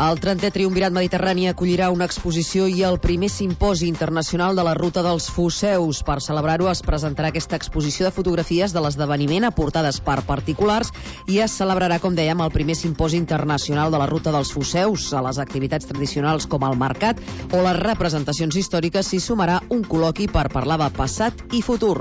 El 30è Triumvirat Mediterrani acollirà una exposició i el primer simposi internacional de la Ruta dels Foceus. Per celebrar-ho es presentarà aquesta exposició de fotografies de l'esdeveniment aportades per particulars i es celebrarà, com dèiem, el primer simposi internacional de la Ruta dels Foceus. A les activitats tradicionals com el mercat o les representacions històriques s'hi sumarà un col·loqui per parlar de passat i futur.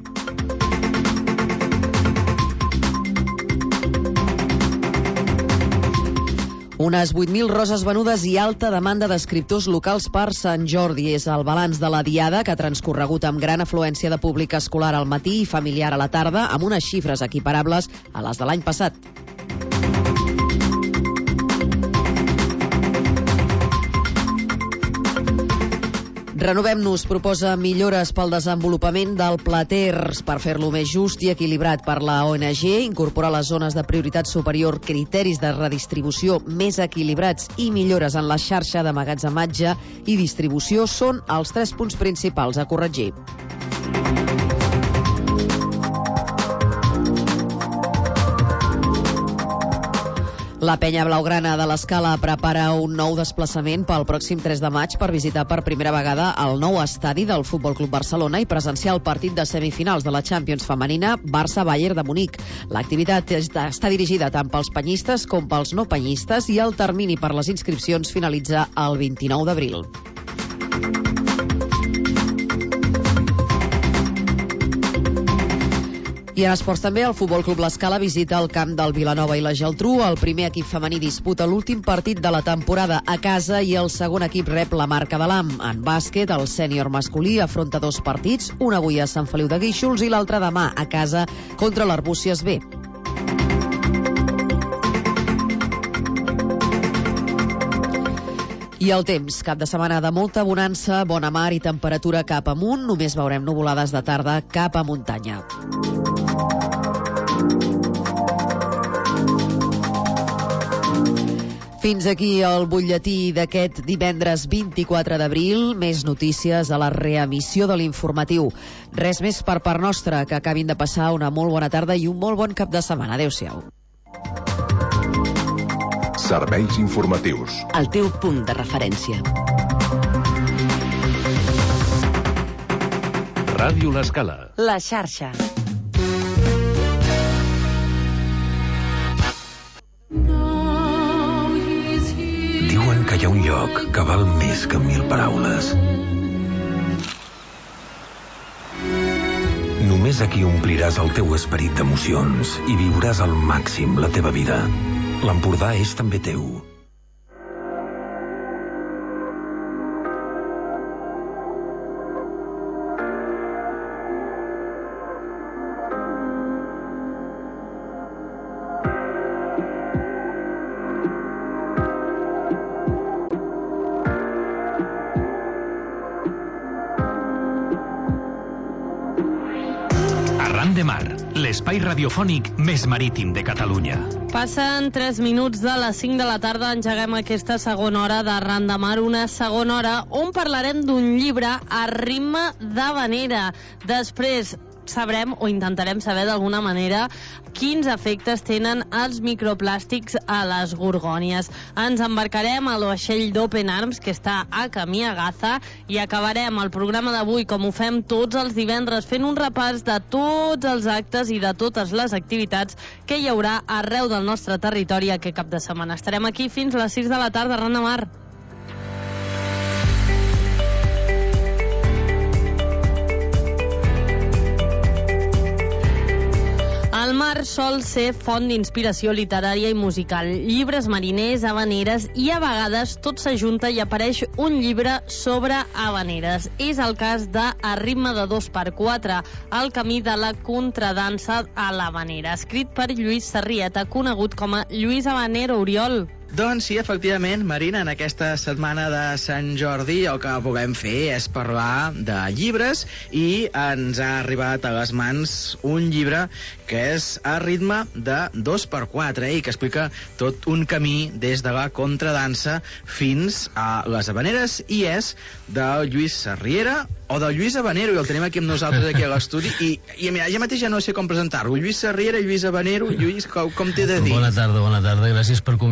Unes 8.000 roses venudes i alta demanda d'escriptors locals per Sant Jordi. És el balanç de la Diada, que ha transcorregut amb gran afluència de públic escolar al matí i familiar a la tarda, amb unes xifres equiparables a les de l'any passat. Renovem-nos proposa millores pel desenvolupament del Pla Ter per fer-lo més just i equilibrat per la ONG, incorporar a les zones de prioritat superior criteris de redistribució més equilibrats i millores en la xarxa d'emmagatzematge i distribució són els 3 punts principals a corregir. La penya blaugrana de l'Escala prepara un nou desplaçament pel pròxim 3 de maig per visitar per primera vegada el nou estadi del Futbol Club Barcelona i presenciar el partit de semifinals de la Champions femenina Barça-Bayern de Munic. L'activitat està dirigida tant pels penyistes com pels no penyistes i el termini per les inscripcions finalitza el 29 d'abril. I en esports també, el Futbol Club l'Escala visita el camp del Vilanova i la Geltrú. El primer equip femení disputa l'últim partit de la temporada a casa i el segon equip rep la marca de l'AM. En bàsquet, el sènior masculí afronta 2 partits, un avui a Sant Feliu de Guíxols i l'altre demà a casa contra l'Arbúcies B. I el temps, cap de setmana de molta bonança, bona mar i temperatura cap amunt. Només veurem nuvolades de tarda cap a muntanya. Fins aquí el butlletí d'aquest divendres 24 d'abril. Més notícies a la reemissió de l'informatiu. Res més per part nostra, que acabin de passar una molt bona tarda i un molt bon cap de setmana. Adéu-siau. Serveis informatius. El teu punt de referència. Ràdio l'Escala. La xarxa. Diuen que hi ha un lloc que val més que 1000 paraules. Només aquí ompliràs el teu esperit d'emocions i viuràs al màxim la teva vida. L'Empordà és també teu. L'espai radiofònic més marítim de Catalunya. Passen 3 minuts de les 5 de la tarda, engeguem aquesta segona hora d'Arran de Mar, una segona hora on parlarem d'un llibre a ritme d'havanera. Després sabrem, o intentarem saber d'alguna manera, quins efectes tenen els microplàstics a les gorgònies. Ens embarcarem a l'ovaixell d'Open Arms, que està a camí a Gaza, i acabarem el programa d'avui, com ho fem tots els divendres, fent un repàs de tots els actes i de totes les activitats que hi haurà arreu del nostre territori aquest cap de setmana. Estarem aquí fins a les 6 de la tarda, Arran de Mar. El mar sol ser font d'inspiració literària i musical. Llibres mariners, havaneres i a vegades tot s'ajunta i apareix un llibre sobre havaneres. És el cas de A ritme de 2x4, el camí de la contradansa a l'havanera, escrit per Lluís Sarrieta, conegut com a Lluís Habanero. Oriol. Doncs sí, efectivament, Marina, en aquesta setmana de Sant Jordi el que volem fer és parlar de llibres i ens ha arribat a les mans un llibre que és A ritme de 2x4 i que explica tot un camí des de la contradansa fins a les havaneres i és del Lluís Sarriera o del Lluís Habanero, i el tenim aquí amb nosaltres aquí a l'estudi i mira, ja mateix ja no sé com presentar-lo. Lluís Sarriera, Lluís Habanero, Lluís, com t'he de dir? Bona tarda, gràcies per convidar-me abans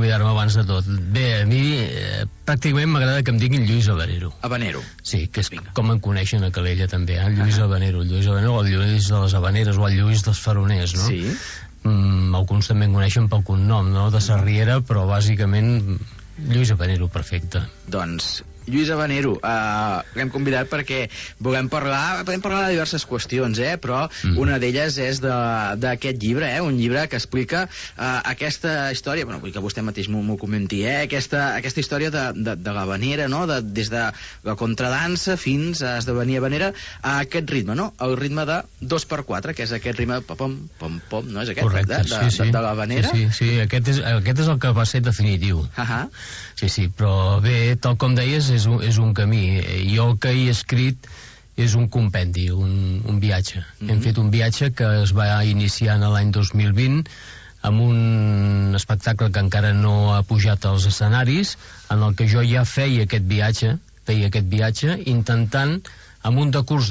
abans de tot. Bé, a mi pràcticament m'agrada que em diguin Lluís Habanero. Habanero. Sí, que és com em coneixen a Calella també, Lluís Habanero. El Lluís Habanero, o el Lluís de les Habaneres, o el Lluís dels Faroners, no? Sí. Alguns també em coneixen pel cognom, no? De Sarriera, però bàsicament Lluís Habanero, perfecte. Doncs Lluís Habanero, l'hem convidat perquè podem parlar de diverses qüestions, però una d'elles és d'aquest llibre, un llibre que explica aquesta història, vull que vostè mateix m'ho comenti, aquesta història de l'habanera, no? Des de la contradansa fins a esdevenir habanera, a aquest ritme, no? El ritme de 2x4, que és aquest ritme pom, pom, pom, no? És aquest? Correcte, de l'habanera? Sí, aquest és el que va ser definitiu. Sí, però bé, tal com deies, és un camí. Jo el que he escrit és un compendi, un viatge. Hem fet un viatge que es va iniciar en l'any 2020 amb un espectacle que encara no ha pujat als escenaris, en el que jo ja feia aquest viatge intentant, amb un decurs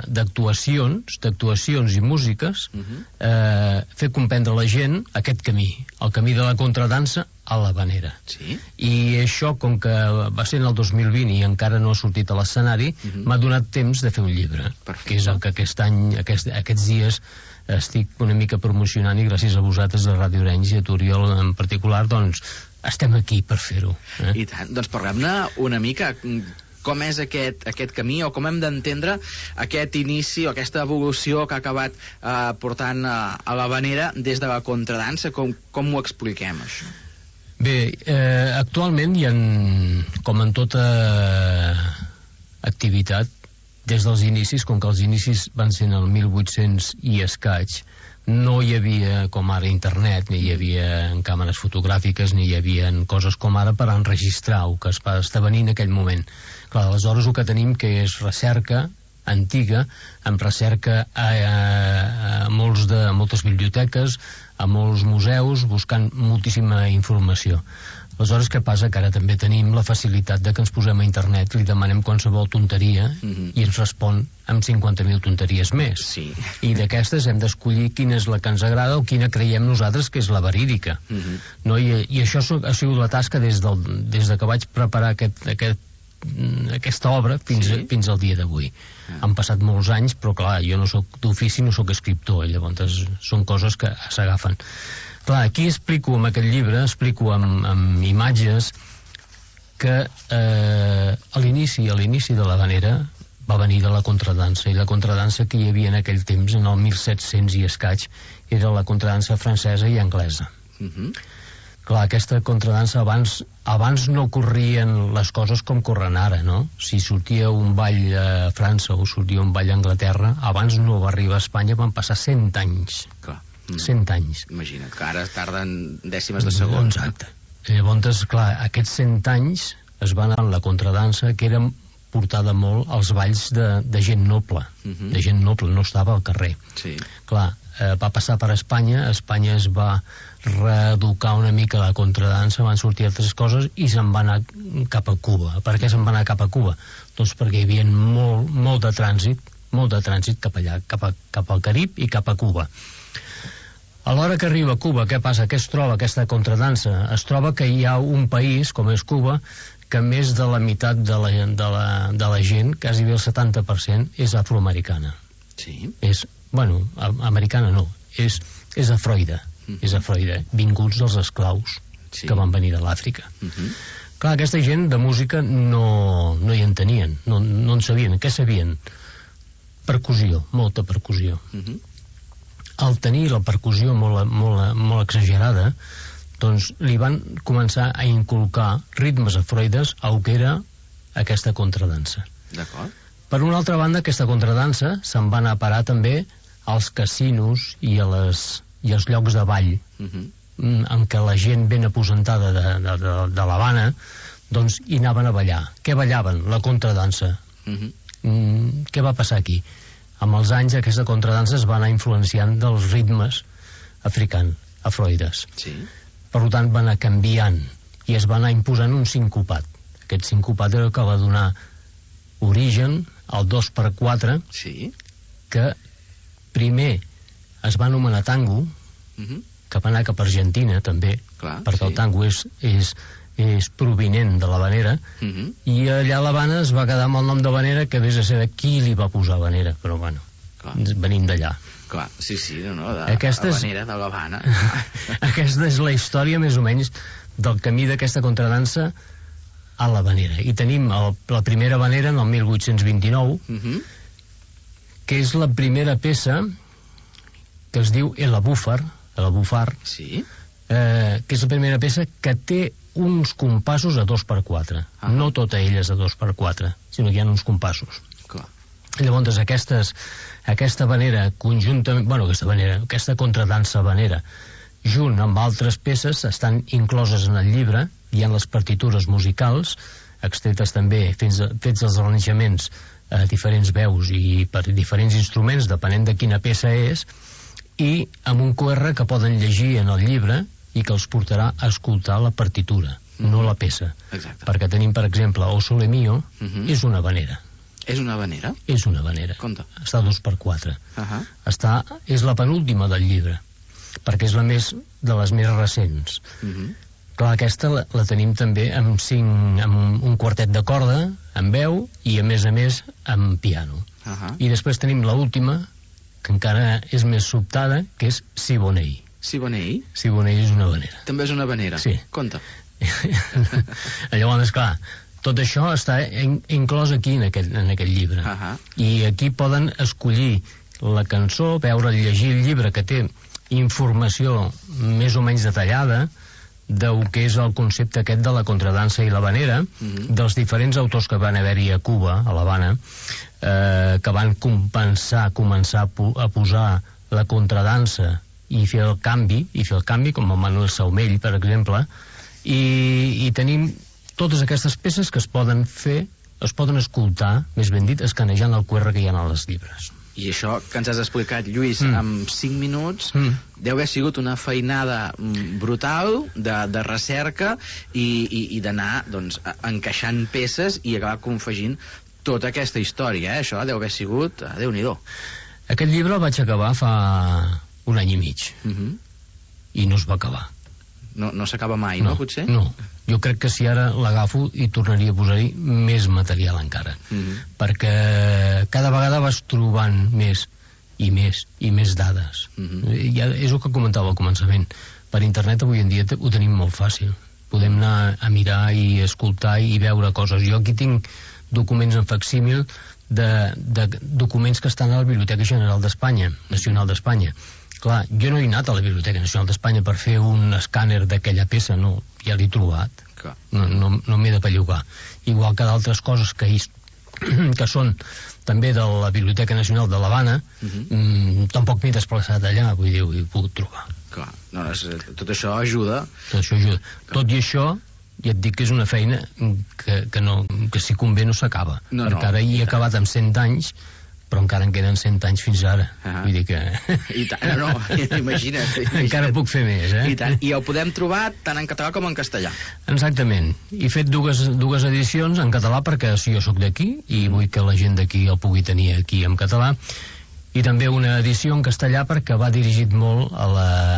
d'actuacions i músiques, fer comprendre a la gent aquest camí, el camí de la contradansa a l'habanera. Sí? I això, com que va ser en el 2020 i encara no ha sortit a l'escenari, m'ha donat temps de fer un llibre. Perfecte. Que és el que aquest any, aquests dies, estic una mica promocionant, i gràcies a vosaltres, a Ràdio Arenys i a Turiol en particular, doncs estem aquí per fer-ho. I tant. Doncs parlem-ne una mica. Com és aquest camí, o com hem d'entendre aquest inici o aquesta evolució que ha acabat portant a l'habanera des de la contradansa? Com ho expliquem, això? Bé, actualment hi ha, com en tota activitat, des dels inicis, com que els inicis van ser en el 1800 i escaig, no hi havia com ara internet, ni hi havia càmeres fotogràfiques, ni hi havia coses com ara per enregistrar el que es va esdevenir en aquell moment. Clar, aleshores el que tenim que és recerca antiga, amb recerca a moltes biblioteques, a molts museus, buscant moltíssima informació. Aleshores, què passa? Que ara també tenim la facilitat de que ens posem a internet, li demanem qualsevol tonteria i ens respon amb 50.000 tonteries més. Sí. I d'aquestes hem d'escollir quina és la que ens agrada o quina creiem nosaltres que és la verídica. No? I això ha sigut la tasca des de que vaig preparar aquesta obra fins al dia d'avui. Han passat molts anys, però clar, jo no sóc d'ofici, no sóc escriptor, llavors són coses que s'agafen. Clar, aquí explico amb aquest llibre, amb imatges que a l'inici de l'habanera va venir de la contradansa, i la contradansa que hi havia en aquell temps, en el 1700 i escaig, era la contradansa francesa i anglesa. Clar, aquesta contradansa abans no corrien les coses com corren ara, no? Si sortia un ball a França o sortia un ball a Anglaterra, abans no va arribar a Espanya, van passar 100 anys. Clar. 100 anys. Imagina't, que ara tarden dècimes de segon. Exacte. Llavors, clar, aquests 100 anys es va anar en la contradansa, que era portada molt als balls de gent noble. De gent noble, no estava al carrer. Sí. Clar, va passar per Espanya es va reeducar una mica la contradansa, van sortir altres coses i se'n va anar cap a Cuba. Per què se'n va anar cap a Cuba? Doncs perquè hi havia molt de trànsit cap allà, cap al Carib i cap a Cuba. A l'hora que arriba a Cuba, què passa? Què es troba aquesta contradansa? Es troba que hi ha un país, com és Cuba, que més de la meitat de la gent, quasi bé el 70%, és afroamericana. Sí. Americana no, és afroide. És afroide, vinguts dels esclaus que van venir de l'Àfrica. Clar, aquesta gent de música no hi en tenien, no en sabien. Què sabien? Percussió, molta percussió. Al tenir la percussió molt exagerada, doncs li van començar a inculcar ritmes afroides al que era aquesta contradansa. D'acord. Per una altra banda, aquesta contradansa se'n va anar a parar també als casinos i als llocs de ball, en què la gent ben aposentada de l'Havana doncs hi anaven a ballar. Què ballaven? La contradansa. Què va passar aquí? Amb els anys aquesta contradansa es va anar influenciant dels ritmes africans, afroides. Sí. Per tant va anar canviant i es va anar imposant un sincopat. Aquest sincopat era el que va donar origen al 2x4, sí, que primer es va anomenar tango, que va anar cap a Argentina, també, perquè el tango és provinent de l'Havanera, i allà a l'Havana es va quedar amb el nom d'Havanera, que vés a saber qui li va posar Havanera, però bueno, venim d'allà. Clar, sí, de Havanera, de l'Havana. Aquesta és la història, més o menys, del camí d'aquesta contradansa a l'Havanera. I tenim la primera Havanera en el 1829, que és la primera peça que es diu El Abúfar, que és la primera peça que té uns compassos a 2x4. No tota ella és a 2x4, sinó que hi ha uns compassos. Llavors aquesta havanera conjuntament, aquesta contradansa havanera junt amb altres peces estan incloses en el llibre. Hi ha les partitures musicals extretes també, fets els arranjaments a diferents veus i per diferents instruments, depenent de quina peça és, i amb un QR que poden llegir en el llibre i que els portarà a escoltar la partitura, no la peça. Perquè tenim, per exemple, O Sole Mio, és una havanera. És una havanera? És una havanera. Compte. Està a 2x4. És la penúltima del llibre, perquè és de les més recents. Clar, aquesta la tenim també amb un quartet de corda, amb veu, i a més amb piano. I després tenim l'última, que encara és més sobtada, que és Siboney. Siboney? Siboney és una havanera. També és una havanera? Sí. Compte. Llavors, clar, tot això està inclòs aquí en aquest llibre. I aquí poden escollir la cançó, llegir el llibre, que té informació més o menys detallada del que és el concepte aquest de la contradansa i l'havanera, dels diferents autors que van haver-hi a Cuba, a l'Havana, que van començar a posar la contradansa i fer el canvi, com el Manuel Saumell, per exemple, i tenim totes aquestes peces que es poden fer, es poden escoltar, més ben dit, escanejant el QR que hi ha als llibres. I això que ens has explicat, Lluís, en 5 minuts, deu haver sigut una feinada brutal de recerca i d'anar encaixant peces i acabar confegint tota aquesta història. Això deu haver sigut... Déu-n'hi-do. Aquest llibre el vaig acabar fa un any i mig i no es va acabar. No s'acaba mai, no, potser? No, jo crec que si ara l'agafo i tornaria a posar-hi més material encara, perquè cada vegada vas trobant més i més dades. És el que comentava al començament. Per internet avui en dia ho tenim molt fàcil. Podem anar a mirar i escoltar i veure coses. Jo aquí tinc documents en facsímil de documents que estan a la Biblioteca General d'Espanya, Nacional d'Espanya. Clar, jo no he anat a la Biblioteca Nacional d'Espanya per fer un escàner d'aquella peça, no, ja l'he trobat. No m'he de bellugar. Igual que d'altres coses que són també de la Biblioteca Nacional de l'Havana, tampoc m'he desplaçat allà, vull dir, ho he pogut trobar. Clar, tot això ajuda. Tot i això, ja et dic que és una feina que si convé no s'acaba, perquè ara hi he acabat amb 100 anys, però encara en queden 100 anys fins ara. Vull dir que... I tant, imagina't. Encara puc fer més, I tant, i el podem trobar tant en català com en castellà. Exactament. He fet dues edicions en català perquè si jo sóc d'aquí i vull que la gent d'aquí el pugui tenir aquí en català, i també una edició en castellà perquè va dirigit molt a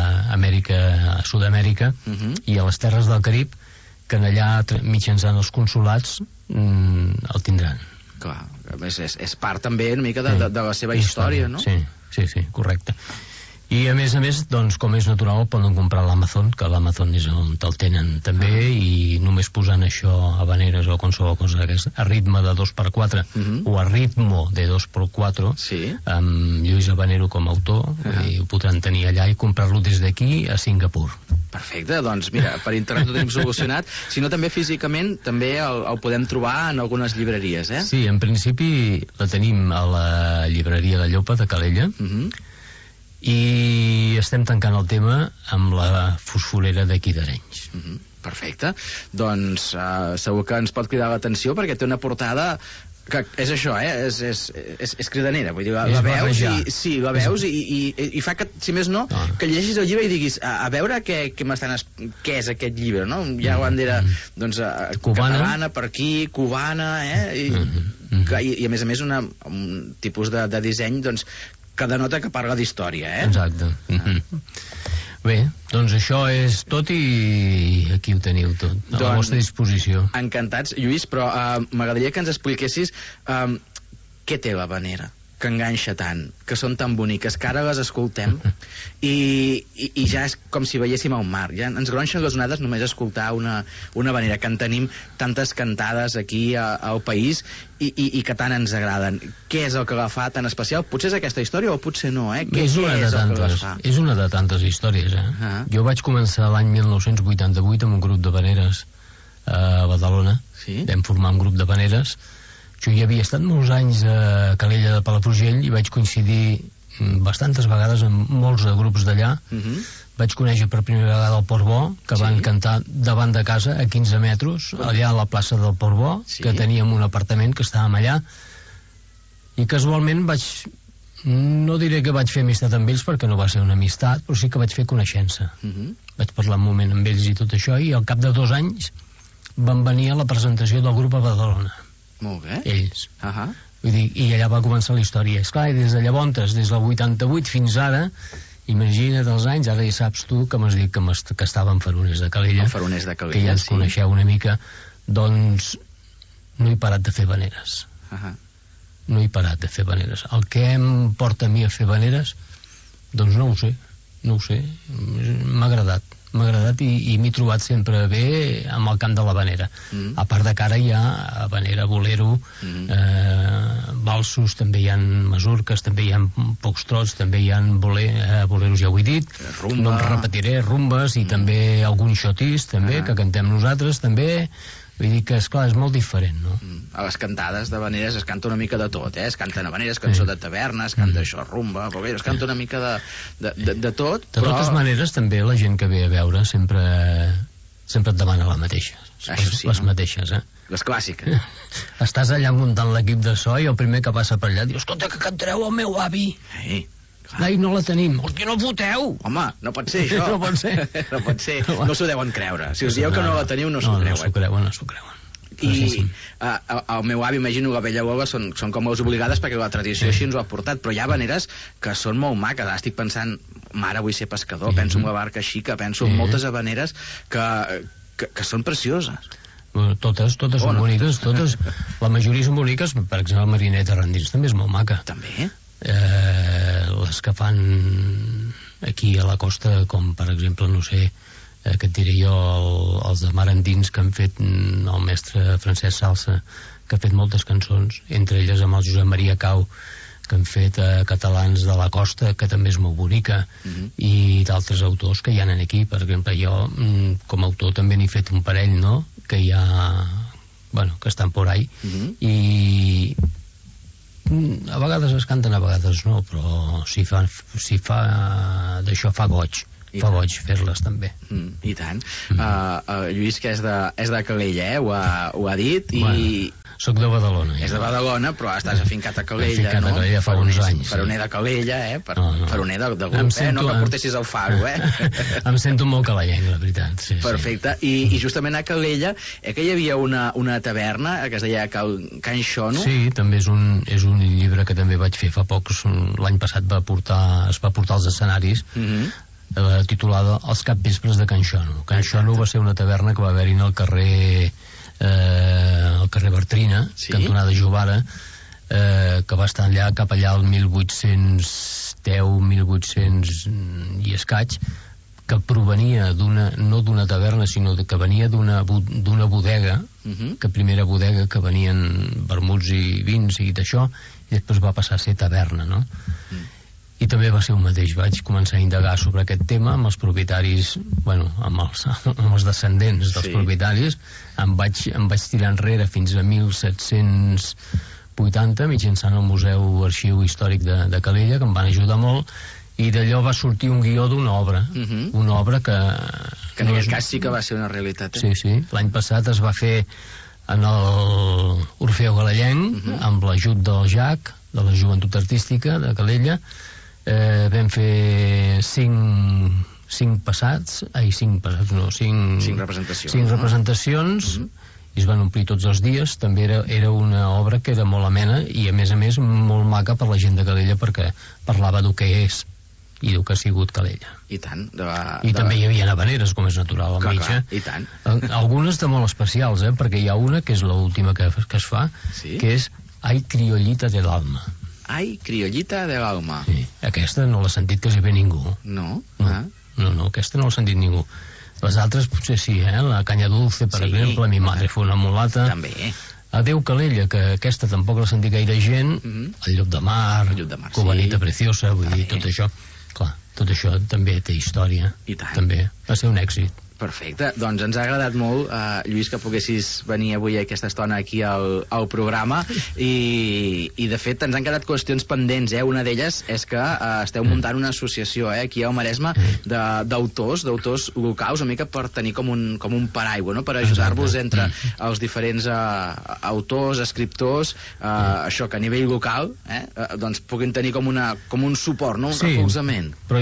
a Sud-amèrica i a les terres del Carib, que allà mitjançant els consulats el tindran. Clar, a més és part també una mica de la seva història, no? Sí, correcte. I a més, doncs, com és natural, poden comprar a l'Amazon, que l'Amazon és on te'l tenen també, i només posant això, habaneres o qualsevol cosa d'aquesta, a ritme de 2x4 o a ritmo de 2x4, amb Lluís Habanero com a autor, i ho podran tenir allà i comprar-lo des d'aquí a Singapur. Perfecte, doncs mira, per internet ho tenim solucionat, si no també físicament també el podem trobar en algunes llibreries, eh? Sí, en principi la tenim a la llibreria de Llopa de Calella, i estem tancant el tema amb la fosforera d'aquí d'Arenys. Perfecte, doncs segur que ens pot cridar l'atenció perquè té una portada que és això, és cridanera, vull dir, la veus i fa que, si més no, que llegis el llibre i diguis, a veure què és aquest llibre, no? Hi ha bandera catalana per aquí, cubana, i a més un tipus de disseny, doncs, que denota que parla d'història, Exacte. Bé, doncs això és tot i aquí ho teniu tot, a la vostra disposició. Encantats, Lluís, però m'agradaria que ens expliquessis què té l'havanera, que enganxa tant, que són tan boniques, que ara les escoltem i ja és com si veiéssim el mar, ja ens gronxen les onades només escoltar una havanera, que en tenim tantes cantades aquí al país i que tant ens agraden. Què és el que la fa tan especial? Potser és aquesta història o potser no, És una de tantes històries, Jo vaig començar l'any 1988 amb un grup d'havaneres a Badalona. Vam formar un grup d'havaneres. Jo hi havia estat molts anys a Calella de Palafrugell i vaig coincidir bastantes vegades amb molts de grups d'allà. Vaig conèixer per primera vegada el Port Bo, que van cantar davant de casa a 15 metres, allà a la plaça del Port Bo, que teníem un apartament que estàvem allà, i casualment no diré que vaig fer amistat amb ells perquè no va ser una amistat, però sí que vaig fer coneixença. Vaig parlar un moment amb ells i tot això, i al cap de 2 anys van venir a la presentació del grup a Badalona. Molt bé. Ells. Vull dir, i allà va començar la història. Esclar, i des de llavors, des del 88 fins ara, imagina't els anys, ara ja saps tu que m'has dit que estava en Faroners de Calella, que ja ens coneixeu una mica, doncs no he parat de fer habaneres. No he parat de fer habaneres. El que em porta a mi a fer habaneres, doncs no ho sé. M'ha agradat i m'he trobat sempre bé amb el camp de l'havanera. A part de que ara hi ha havanera, bolero, valsos, també hi ha masurques, també hi ha foxtrots, també hi ha boleros, ja ho he dit, no em repetiré, rumbes i també algun xotís també, que cantem nosaltres també. Vull dir que, esclar, és molt diferent, no? A les cantades d'habaneres es canta una mica de tot, es canten habaneres, cançó de taverna, es canta això, rumba, bolero, es canta una mica de tot. De totes maneres, també la gent que ve a veure sempre et demana la mateixa. Les mateixes, les clàssiques. Estàs allà muntant l'equip de so i el primer que passa per allà diu, escolta, que cantareu el meu avi. Ai, no la tenim. Hòstia, no foteu! Home, no pot ser això. No pot ser. No pot ser. No s'ho deuen creure. Si us dieu que no la teniu, no s'ho creuen. No s'ho creuen. I el meu avi, imagino, la vella Olga són com les obligades perquè la tradició així ens ho ha portat, però hi ha haveneres que són molt maques. Ara estic pensant, mare, vull ser pescador, penso en la barca xica, penso en moltes haveneres que són precioses. Totes són boniques, totes. La majoria són boniques, per exemple, Marineta Randins també és molt maca. També? Les que fan aquí a la costa, com per exemple, no sé, que et diré jo, els de Mar Endins, que han fet el mestre Francesc Salsa, que ha fet moltes cançons, entre elles amb el Josep Maria Cau, que han fet Catalans de la Costa, que també és molt bonica, i d'altres autors que hi ha aquí. Per exemple, jo com a autor també n'he fet un parell, no?, que hi ha, bueno, que estan por ahí, i a vegades es canten, a vegades no, però si fa d'això fa goig fer-les també. I tant. Lluís, que és de Calella, ho ha dit, i soc de Badalona. És de Badalona, però estàs afincat a Calella, no? Afincat a Calella fa uns anys. Faroner de Calella, faroner de grup, no que portessis el faro, Em sento molt calellenc, la veritat. Perfecte. I justament a Calella, que hi havia una taverna que es deia Can Xono? Sí, també és un llibre que també vaig fer fa pocs. L'any passat es va portar als escenaris, titulada Els capvespres de Can Xono. Can Xono va ser una taverna que va haver-hi al carrer Bartrina, cantonada Jovara, que va estar allà cap allà al 1810-1800 i escaig, que provenia no d'una taverna, sinó que venia d'una bodega, que primera bodega que venien vermuts i vins i d'això, i després va passar a ser taverna, no? I també va ser el mateix, vaig començar a indagar sobre aquest tema amb els propietaris, bueno, amb els descendents dels propietaris, em vaig tirar enrere fins a 1780 mitjançant el Museu Arxiu Històric de Calella, que em van ajudar molt, i d'allò va sortir un guió d'una obra, una obra que en aquest cas sí que va ser una realitat. Sí, l'any passat es va fer en l'Orfeo Galellenc, amb l'ajut del JAC, de la Joventut Artística de Calella. Vam fer 5 representacions, i es van omplir tots els dies. També era una obra que era molt amena i a més molt maca per la gent de Calella, perquè parlava del que és i diu que ha sigut Calella. I tant. I també hi havia havaneres, com és natural, al mig. I tant. Algunes de molt especials, perquè hi ha una, que és l'última que es fa, que és Ai, criollita de l'alma. Ai, criollita de l'alma. Sí, aquesta no l'ha sentit quasi bé ningú. No? No, aquesta no l'ha sentit ningú. Les altres potser sí, la Canya Dulce, per exemple, Mi madre fue una mulata. També. Adeu Calella, que aquesta tampoc l'ha sentit gaire gent, El llop de mar, Cubanita preciosa, vull dir, tot això. Clar, tot això també té història. I tant. També va ser un èxit. Perfecte, doncs ens ha agradat molt, Lluís, que poguessis venir avui aquesta estona aquí al programa i de fet ens han quedat qüestions pendents, una d'elles és que esteu muntant una associació aquí al Maresme d'autors locals, una mica per tenir com un paraigua, no? Per ajudar-vos entre els diferents autors, escriptors, això, que a nivell local doncs puguin tenir com un suport, no? Un recolzament. Però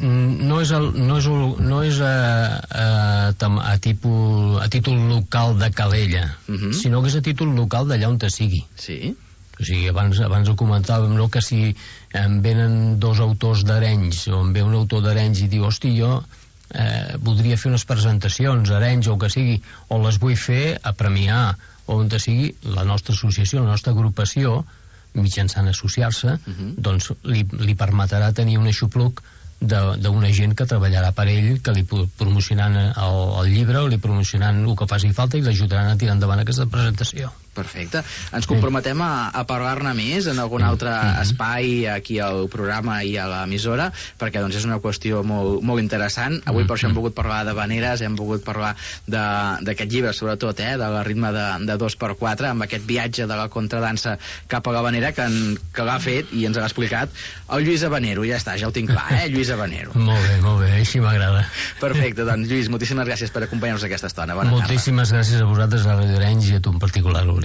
no és a títol local de Calella, sinó que és a títol local d'allà on te sigui. Sí? O sigui, abans ho comentàvem, no? Que si em venen dos autors d'Arenys o em ve un autor d'Arenys i diu, hosti, jo voldria fer unes presentacions a Arenys o el que sigui, o les vull fer a Premià o on te sigui, la nostra associació, la nostra agrupació, mitjançant associar-se, doncs li permetrà tenir un aixopluc d'una gent que treballarà per ell, que li promocionant el llibre o li promocionant el que faci falta i l'ajudaran a tirar endavant aquesta presentació. Perfecte. Ens comprometem a parlar-ne més en algun altre espai aquí al programa i a l'emissora, perquè doncs és una qüestió molt, molt interessant. Avui per això hem volgut parlar d'havaneres, hem volgut parlar d'aquest llibre, sobretot, de la ritme de 2x4, amb aquest viatge de la contradansa cap a l'havanera que l'ha fet i ens l'ha explicat el Lluís Havanero. Ja està, ja ho tinc clar, Lluís Havanero. Molt bé, així m'agrada. Perfecte, doncs Lluís, moltíssimes gràcies per acompanyar-nos aquesta estona. Bona tarda. Moltíssimes gràcies a vosaltres, a Radio Arenys i a tu en particular, Oriol.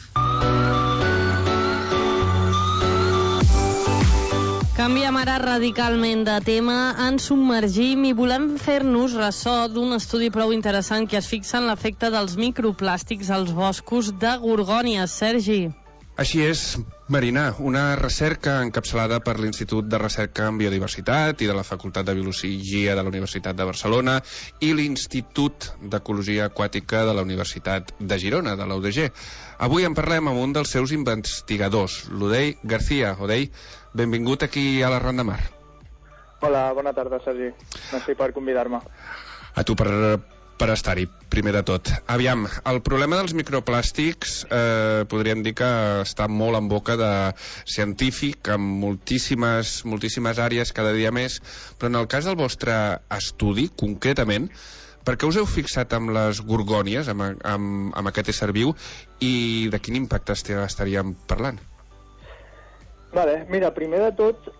Canviem ara radicalment de tema, ens submergim i volem fer-nos ressò d'un estudi prou interessant que es fixa en l'efecte dels microplàstics als boscos de Gorgònies. Sergi. Així és, Marina, una recerca encapçalada per l'Institut de Recerca en Biodiversitat i de la Facultat de Biologia de la Universitat de Barcelona i l'Institut d'Ecologia Aquàtica de la Universitat de Girona, de la UDG. Avui en parlem amb un dels seus investigadors, l'Odei García. Odei, benvingut aquí a la Ronda Mar. Hola, bona tarda, Sergi. Merci per convidar-me. A tu per estar-hi, primer de tot. Aviam, el problema dels microplàstics podríem dir que està molt en boca de científic, en moltíssimes àrees cada dia més, però en el cas del vostre estudi, concretament, per què us heu fixat amb les gorgònies, amb aquest ésser viu, i de quin impacte estaríem parlant? Vale, mira, primer de tot,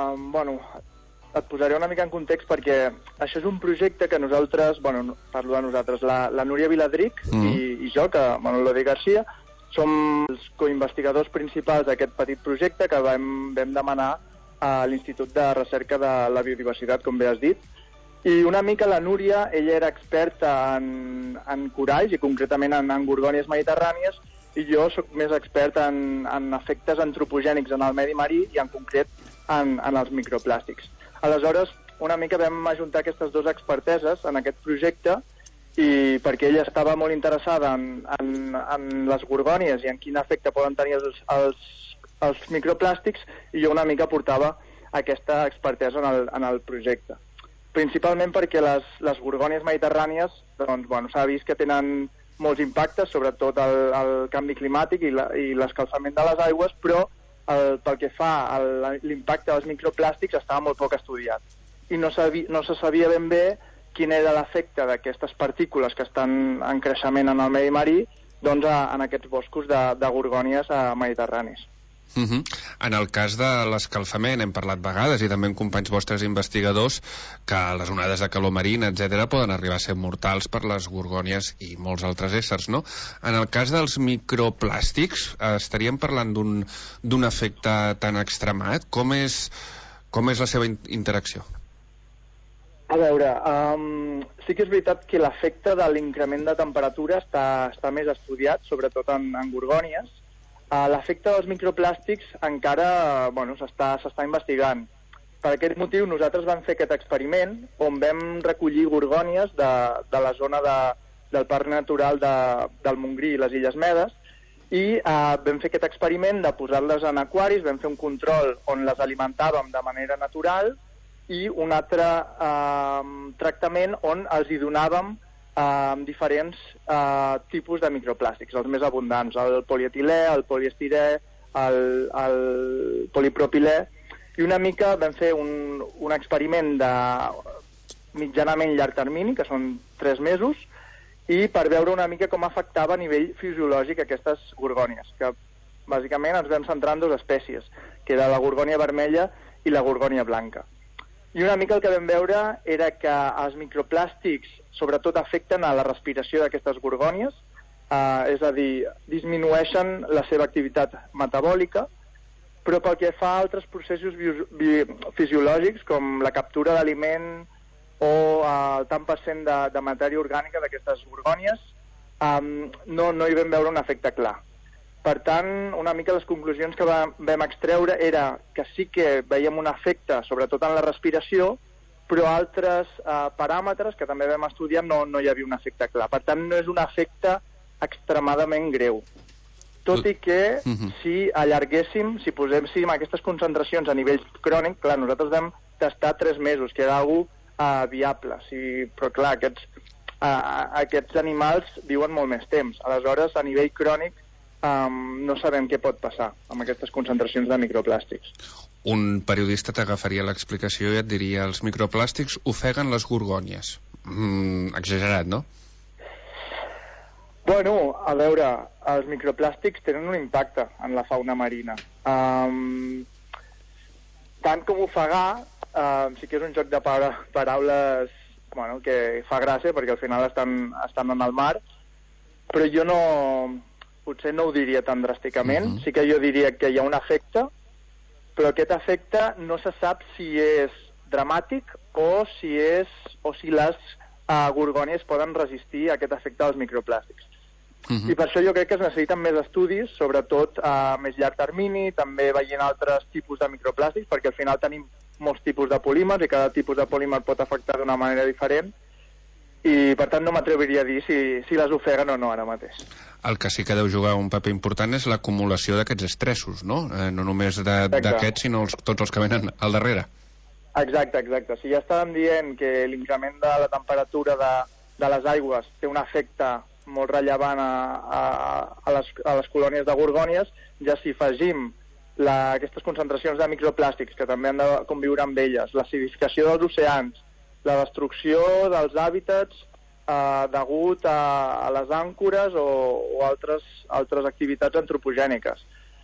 et posaré una mica en context perquè això és un projecte que nosaltres, parlo de nosaltres, la Núria Viladric i jo, que l'Odei García, som els coinvestigadors principals d'aquest petit projecte que vam demanar a l'Institut de Recerca de la Biodiversitat, com bé has dit. I una mica la Núria, ella era experta en coralls i concretament en gorgònies mediterrànies, i jo sóc més expert en efectes antropogènics en el medi marí i en concret en els microplàstics. Aleshores, una mica vam ajuntar aquestes dues experteses en aquest projecte i perquè ella estava molt interessada en les gorgònies i en quin efecte poden tenir els microplàstics, i jo una mica portava aquesta expertesa en el projecte. Principalment perquè les gorgònies mediterrànies, s'ha vist que tenen molts impactes, sobretot el canvi climàtic i l'escalfament de les aigües, però pel que fa a l'impacte dels microplàstics estava molt poc estudiat i no se sabia ben bé quin era l'efecte d'aquestes partícules que estan en creixement en el medi marí en aquests boscos de gorgònies mediterranis. En el cas de l'escalfament hem parlat vegades, i també amb companys vostres investigadors, que les onades de calor marina, etc., poden arribar a ser mortals per les gorgònies i molts altres éssers, no? En el cas dels microplàstics, estaríem parlant d'un efecte tan extremat? Com és la seva interacció? A veure, sí que és veritat que l'efecte de l'increment de temperatura està més estudiat, sobretot en gorgònies. L'efecte dels microplàstics encara s'està investigant, Per aquest motiu nosaltres vam fer aquest experiment on vam recollir gorgònies de la zona del Parc Natural del Montgrí i les Illes Medes, i vam fer aquest experiment de posar-les en aquaris, vam fer un control on les alimentàvem de manera natural i un altre tractament on els hi donàvem diferents tipus de microplàstics, els més abundants, el polietilè, el poliestirè, el polipropilè, i una mica vam fer un experiment de mitjanament llarg termini, que són 3 mesos, i per veure una mica com afectava a nivell fisiològic aquestes gorgònies, que bàsicament ens vam centrar en 2 espècies, que era la gorgònia vermella i la gorgònia blanca. I una mica el que vam veure era que els microplàstics sobretot afecten a la respiració d'aquestes gorgònies, és a dir, disminueixen la seva activitat metabòlica, però pel que fa a altres processos fisiològics, com la captura d'aliment o el tant per cent de matèria orgànica d'aquestes gorgònies, no hi vam veure un efecte clar. Per tant, una mica les conclusions que vam extreure era que sí que veiem un efecte, sobretot en la respiració, però altres paràmetres que també vam estudiar no hi havia un efecte clar. Per tant, no és un efecte extremadament greu. Tot i que si allarguéssim, si poséssim aquestes concentracions a nivell crònic, clar, nosaltres vam tastar 3 mesos, que era alguna viable. Però clar, aquests animals viuen molt més temps. Aleshores, a nivell crònic, no sabem què pot passar amb aquestes concentracions de microplàstics. Un periodista t'agafaria l'explicació i et diria els microplàstics ofeguen les gorgònies. Exagerat, no? Bueno, a veure, els microplàstics tenen un impacte en la fauna marina. Tant com ofegar, sí que és un joc de paraules que fa gràcia, perquè al final estan en el mar, però jo potser no ho diria tan dràsticament. Sí que jo diria que hi ha un efecte, però aquest efecte no se sap si és dramàtic o si les gorgònies poden resistir a aquest efecte dels microplàstics. I per això jo crec que es necessiten més estudis, sobretot a més llarg termini, també veient altres tipus de microplàstics, perquè al final tenim molts tipus de polímers i cada tipus de polímer pot afectar d'una manera diferent, i per tant no m'atreviria a dir si les ofeguen o no ara mateix. El que sí que deu jugar un paper important és l'acumulació d'aquests estressos, no? No només d'aquests, sinó tots els que venen al darrere. Exacte. Si ja estàvem dient que l'increment de la temperatura de les aigües té un efecte molt rellevant a les colònies de gorgònies, ja si afegim aquestes concentracions de microplàstics que també han de conviure amb elles, l'acidificació dels oceans, la destrucció dels hàbitats degut a les àncores o altres activitats antropogèniques.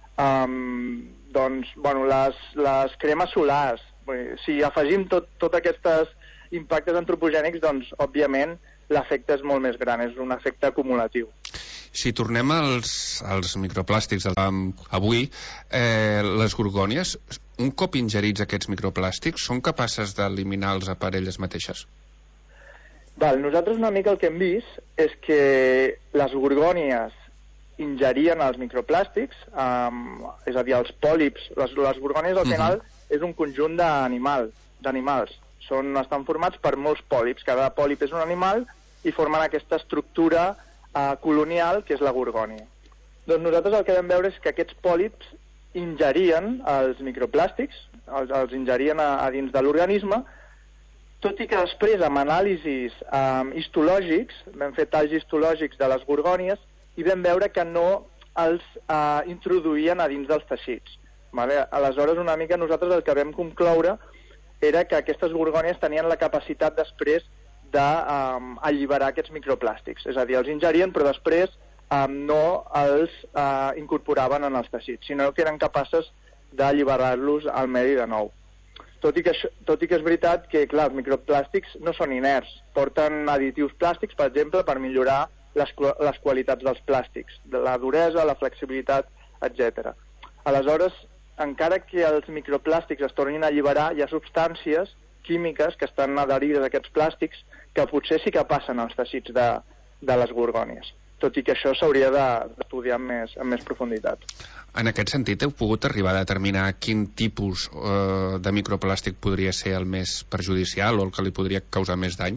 Doncs, les cremes solars, si afegim tots aquests impactes antropogènics, doncs, òbviament, l'efecte és molt més gran, és un efecte acumulatiu. Si tornem als microplàstics avui, les gorgònies, un cop ingerits aquests microplàstics, són capaces d'eliminar-los per elles mateixes? Nosaltres una mica el que hem vist és que les gorgònies ingerien els microplàstics, és a dir, els pòlips. Les gorgònies al final és un conjunt d'animals. Estan formats per molts pòlips, cada pòlip és un animal i formen aquesta estructura colonial que és la gorgònia. Doncs nosaltres el que vam veure és que aquests pòlips ingerien els microplàstics, els ingerien a dins de l'organisme, tot i que després, amb anàlisis histològics, vam fer talls histològics de les gorgònies i vam veure que no els introduïen a dins dels teixits. Aleshores, una mica nosaltres el que vam concloure era que aquestes gorgònies tenien la capacitat després d'alliberar aquests microplàstics. És a dir, els ingerien, però després no els incorporaven en els teixits, sinó que eren capaces d'alliberar-los al medi de nou. Tot i que és veritat que, clar, els microplàstics no són inerts. Porten additius plàstics, per exemple, per millorar les qualitats dels plàstics, la duresa, la flexibilitat, etc. Aleshores, encara que els microplàstics es tornin a alliberar, hi ha substàncies químiques que estan adherides a aquests plàstics que potser sí que passen als teixits de les gorgònies. tot i que això s'hauria d'estudiar amb més profunditat. En aquest sentit, heu pogut arribar a determinar quin tipus de microplàstic podria ser el més perjudicial o el que li podria causar més dany?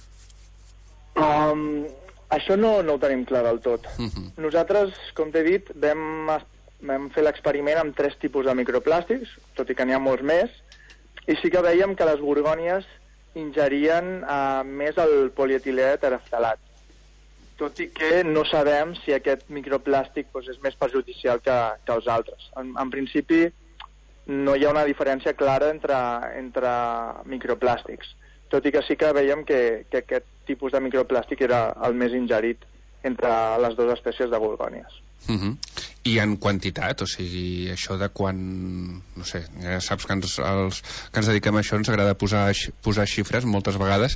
Això no ho tenim clar del tot. Nosaltres, com t'he dit, vam fer l'experiment amb 3 tipus de microplàstics, tot i que n'hi ha molts més, i sí que veiem que les gorgònies ingerien més el polietilè tereftalat, tot i que no sabem si aquest microplàstic és més perjudicial que els altres. En principi, no hi ha una diferència clara entre microplàstics, tot i que sí que veiem que aquest tipus de microplàstic era el més ingerit entre les 2 espècies de gorgònies. I en quantitat, o sigui, això de quan, no sé, ja saps que ens dediquem a això ens agrada posar xifres moltes vegades,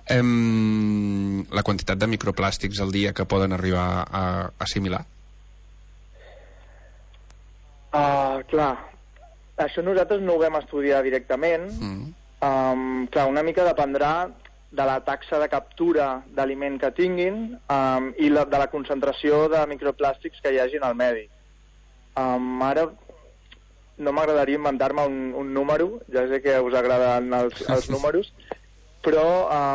la quantitat de microplàstics al dia que poden arribar a assimilar? Clar, això nosaltres no ho vam estudiar directament. Clar, una mica dependrà de la taxa de captura d'aliment que tinguin i de la concentració de microplàstics que hi hagi al medi. Ara no m'agradaria inventar-me un número, ja sé que us agraden els números, però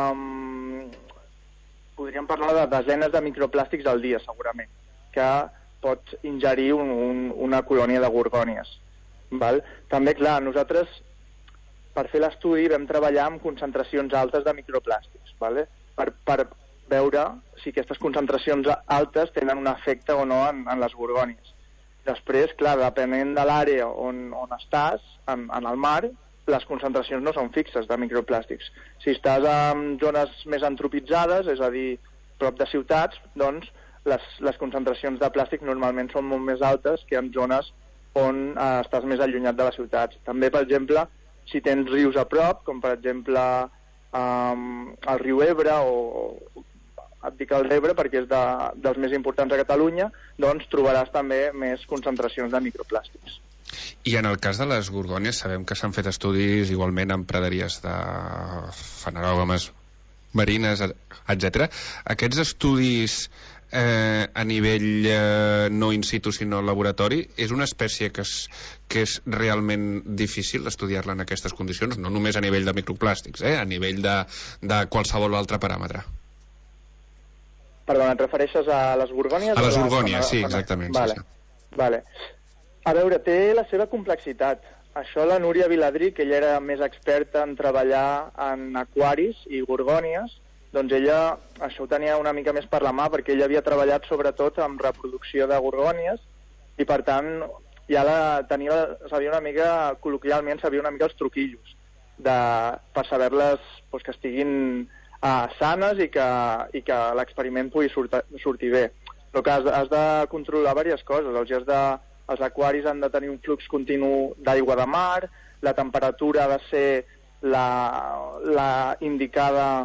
podríem parlar de desenes de microplàstics al dia, segurament, que pot ingerir una colònia de gorgònies. També, clar, nosaltres per fer l'estudi vam treballar amb concentracions altes de microplàstics, per veure si aquestes concentracions altes tenen un efecte o no en les gorgònies. Després, clar, depenent de l'àrea on estàs, en el mar, les concentracions no són fixes de microplàstics. Si estàs en zones més antropitzades, és a dir, prop de ciutats, doncs les concentracions de plàstic normalment són molt més altes que en zones on estàs més allunyat de les ciutats. També, per exemple, si tens rius a prop, com per exemple el riu Ebre, o et dic el Ebre perquè és dels més importants a Catalunya, doncs trobaràs també més concentracions de microplàstics. I en el cas de les gorgònies sabem que s'han fet estudis igualment en praderies de fanerògames marines, etc. Aquests estudis a nivell no in situ sinó laboratori, és una espècie que és realment difícil estudiar-la en aquestes condicions, no només a nivell de microplàstics, a nivell de qualsevol altre paràmetre. Perdona, et refereixes a les gorgònies? A les gorgònies, sí, exactament. Vale. A veure, té la seva complexitat. Això la Núria Viladric, ella era més experta en treballar en aquaris i gorgònies, doncs ella això ho tenia una mica més per la mà, perquè ella havia treballat sobretot amb reproducció de gorgònies i per tant ja sabia una mica, col·loquialment sabia una mica els truquillos per saber-les que estiguin sanes i que l'experiment pugui sortir bé. Però que has de controlar diverses coses. Els aquaris han de tenir un flux continu d'aigua de mar, la temperatura ha de ser la indicada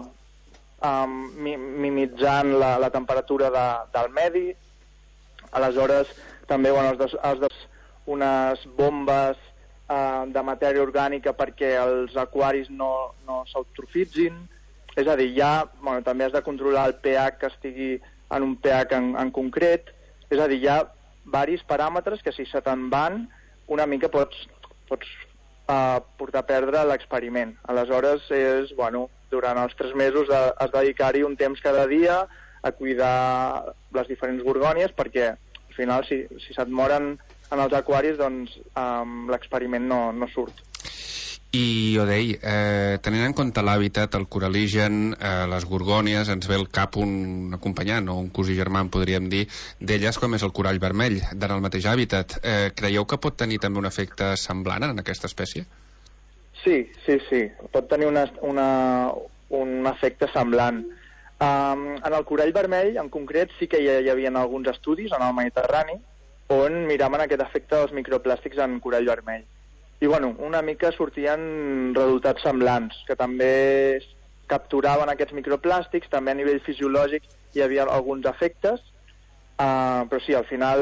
mimitzant la temperatura del medi. Aleshores també has de unes bombes de matèria orgànica perquè els aquaris no s'eutrofitzin. És a dir, també has de controlar el pH, que estigui en un pH en concret. És a dir, hi ha diversos paràmetres que si se te'n van una mica pots portar a perdre l'experiment. Aleshores, durant els 3 mesos has de dedicar-hi un temps cada dia a cuidar les diferents gorgònies perquè al final si se't moren en els aquaris doncs l'experiment no surt. I Odei, tenint en compte l'hàbitat, el coraligen, les gorgònies, ens ve al cap un acompanyant o un cosí germà, podríem dir, d'elles com és el corall vermell, en el mateix hàbitat. Creieu que pot tenir també un efecte semblant en aquesta espècie? Sí. Pot tenir un efecte semblant. En el corall vermell, en concret, sí que hi havia alguns estudis en el Mediterrani on miraven aquest efecte dels microplàstics en corall vermell. I una mica sortien resultats semblants, que també capturaven aquests microplàstics, també a nivell fisiològic hi havia alguns efectes, però sí, al final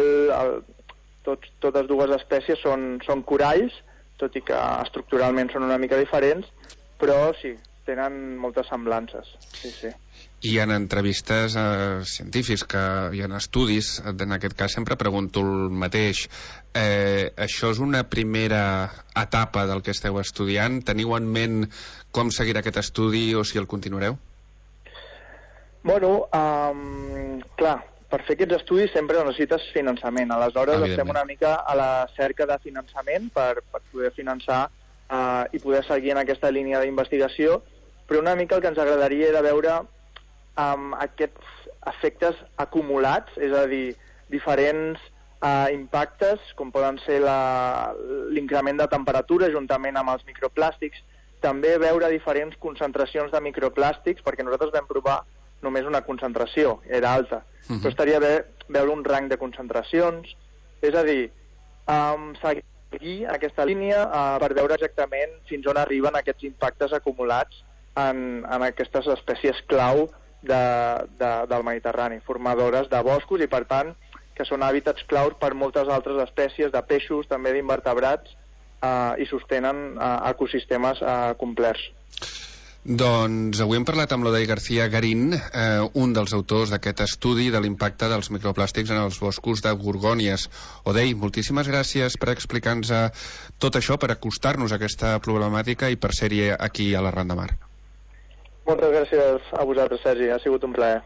totes dues espècies són coralls, tot i que estructuralment són una mica diferents, però sí, tenen moltes semblances. Sí. Hi ha entrevistes científics, hi ha estudis, en aquest cas sempre pregunto el mateix. Això és una primera etapa del que esteu estudiant? Teniu en ment com seguirà aquest estudi o si el continuareu? Bueno, clar, per fer aquests estudis sempre necessites finançament. Aleshores estem una mica a la cerca de finançament per poder finançar i poder seguir en aquesta línia d'investigació, però una mica el que ens agradaria era veure aquests efectes acumulats, és a dir, diferents impactes, com poden ser l'increment de temperatura juntament amb els microplàstics, també veure diferents concentracions de microplàstics, perquè nosaltres vam provar només una concentració, era alta. Però estaria bé veure un rang de concentracions, és a dir, seguir aquesta línia per veure exactament fins on arriben aquests impactes acumulats en aquestes espècies clau del Mediterrani, formadores de boscos i, per tant, que són hàbitats claus per moltes altres espècies de peixos, també d'invertebrats, i sostenen ecosistemes complets. Doncs avui hem parlat amb l'Odei García Garín, un dels autors d'aquest estudi de l'impacte dels microplàstics en els boscos de Gorgònies. Odei, moltíssimes gràcies per explicar-nos tot això, per acostar-nos a aquesta problemàtica i per ser-hi aquí a l'Arran de Mar. Moltes gràcies a vosaltres, Sergi, ha sigut un plaer.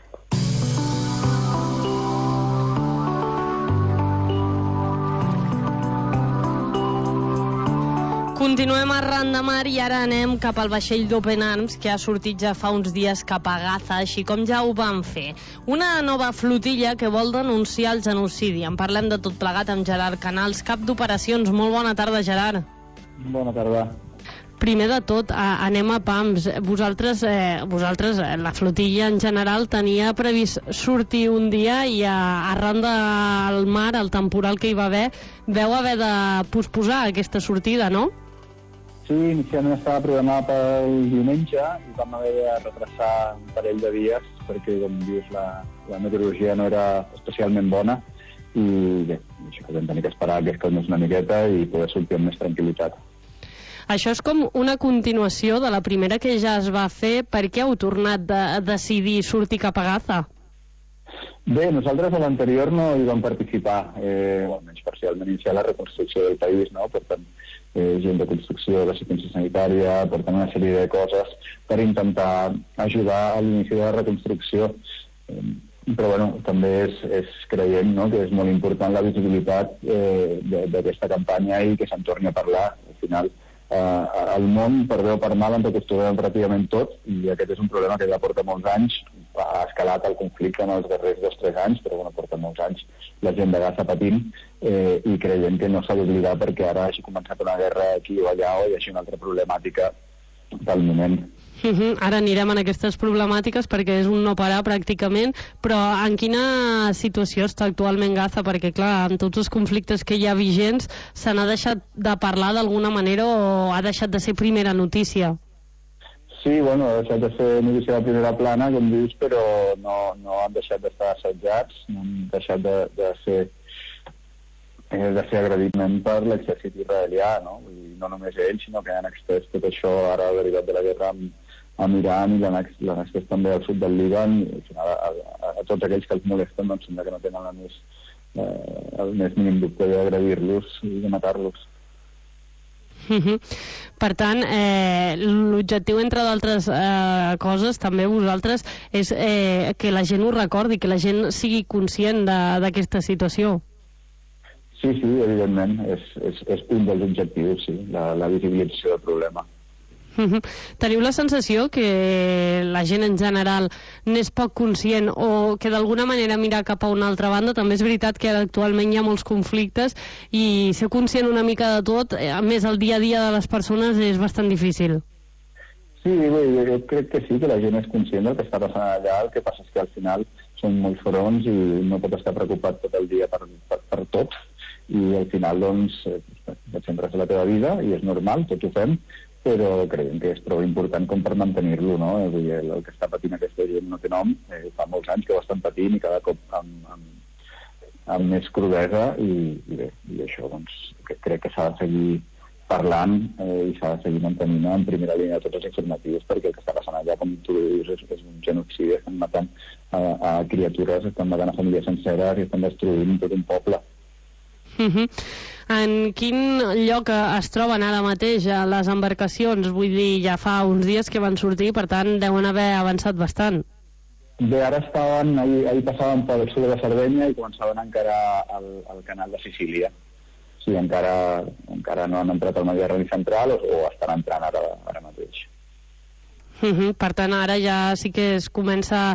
Continuem arran de mar i ara anem cap al vaixell d'Open Arms, que ha sortit ja fa uns dies cap a Gaza, així com ja ho van fer. Una nova flotilla que vol denunciar el genocidi. En parlem de tot plegat amb Gerard Canals, cap d'operacions. Molt bona tarda, Gerard. Bona tarda. Primer de tot, anem a pams. Vosaltres, la flotilla en general, tenia previst sortir un dia i arran del mar, el temporal que hi va haver, veu haver de posposar aquesta sortida, no? Sí, inicialment estava programada pel diumenge i vam haver de retrasar un parell de dies perquè, com dius, la meteorologia no era especialment bona i bé, això que vam tenir que esperar que es calmés una miqueta i poder sortir amb més tranquil·litat. Això és com una continuació de la primera que ja es va fer. Per què heu tornat a decidir sortir cap a Gaza? Bé, nosaltres a l'anterior no hi vam participar, almenys parcialment, iniciar la reconstrucció del país, no? Per tant, gent de construcció, d'assistència sanitària, per tant, una sèrie de coses per intentar ajudar a l'inici de la reconstrucció. Però, bueno, també creiem, no?, que és molt important la visibilitat d'aquesta campanya i que se'n torni a parlar. Al final, el món, per bé o per mal, ens acostumem pràcticament tot i aquest és un problema que ja porta molts anys, ha escalat el conflicte en els darrers 2 o 3 anys, però bueno, porta molts anys la gent de Gaza patint i creiem que no s'ha d'oblidar perquè ara hagi començat una guerra aquí o allà o hi hagi una altra problemàtica del moment. Ara anirem en aquestes problemàtiques perquè és un no parar pràcticament, però en quina situació està actualment Gaza? Perquè clar, en tots els conflictes que hi ha vigents se n'ha deixat de parlar d'alguna manera o ha deixat de ser primera notícia? Sí, bueno, ha deixat de ser notícia de primera plana, com dius, però no han deixat d'estar assetjats, no han deixat de ser agrediment per l'exèrcit israelià, no? I no només ells, sinó que han extès tot això ara derivat de la guerra amb Iran i l'han extès també al sud del Líban i al final a tots aquells que els molesten doncs sembla que no tenen el més mínim dubte d'agredir-los i de matar-los. Per tant, l'objectiu, entre d'altres coses, també vosaltres, és que la gent ho recordi, que la gent sigui conscient d'aquesta situació. Sí, evidentment, és un dels objectius, sí, la visibilització del problema. Teniu la sensació que la gent en general n'és poc conscient o que d'alguna manera mira cap a una altra banda? També és veritat que actualment hi ha molts conflictes i ser conscient una mica de tot, a més el dia a dia de les persones, és bastant difícil. Sí, jo crec que sí, que la gent és conscient del que està passant allà, el que passa és que al final són molts fronts i no pot estar preocupat tot el dia per tot i al final doncs et centres en la teva vida i és normal, tot ho fem, però creiem que és prou important com per mantenir-lo, no? Vull dir, el que està patint aquesta gent no té nom, fa molts anys que ho estan patint i cada cop amb més crudesa i bé, i això doncs crec que s'ha de seguir parlant i s'ha de seguir mantenint en primera línia tots els informatius, perquè el que està passant allà, com tu dius, és un genocidi. Estan matant a criatures, estan matant a famílies senceres i estan destruint tot un poble. En quin lloc es troben ara mateix les embarcacions? Vull dir, ja fa uns dies que van sortir, per tant deuen haver avançat bastant. Bé, ara ahir passaven pel sud de la Sardenya i començaven encara el canal de Sicília. Sí, encara no han entrat al Mediterrani central o estan entrant ara mateix. Per tant, ara ja sí que es comença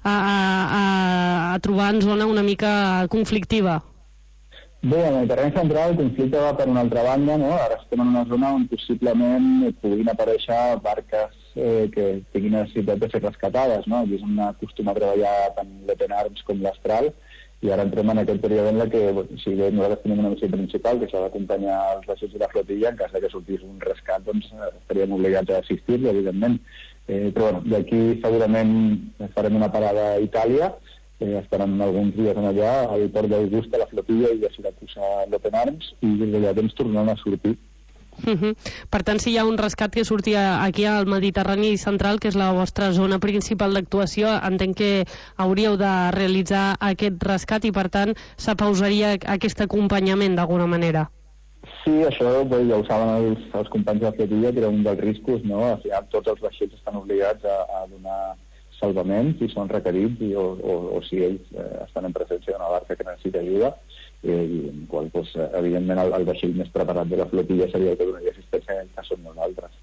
a trobar en zona una mica conflictiva. Bé, al Mediterrani central el conflicte va per una altra banda, no? Ara estem en una zona on possiblement puguin aparèixer barques que tinguin necessitat de ser rescatades, no? Aquí és un costum a treballar tant l'Open Arms com l'Astral, i ara entrem en aquest període en què nosaltres tenim una missió principal, que és d'acompanyar els vaixells de la flotilla. En cas que sortís un rescat, doncs estaríem obligats a assistir-lo, evidentment. Però d'aquí segurament farem una parada a Itàlia, estaran alguns dies allà, al port d'Augusta, la flotilla, i a Siracusa l'Open Arms, i des d'allà temps tornaran a sortir. Per tant, si hi ha un rescat que surti aquí al Mediterrani central, que és la vostra zona principal d'actuació, entenc que hauríeu de realitzar aquest rescat i, per tant, s'apausaria aquest acompanyament d'alguna manera. Sí, això ja ho saben els companys de la flotilla, que era un dels riscos, no? Al final tots els vaixells estan obligats a donar salvament si són requerits o si ells estan en presència d'una barca que necessita ajuda, i en qual, evidentment, el vaixell més preparat de la flotilla seria el que donaria assistència, que som nosaltres.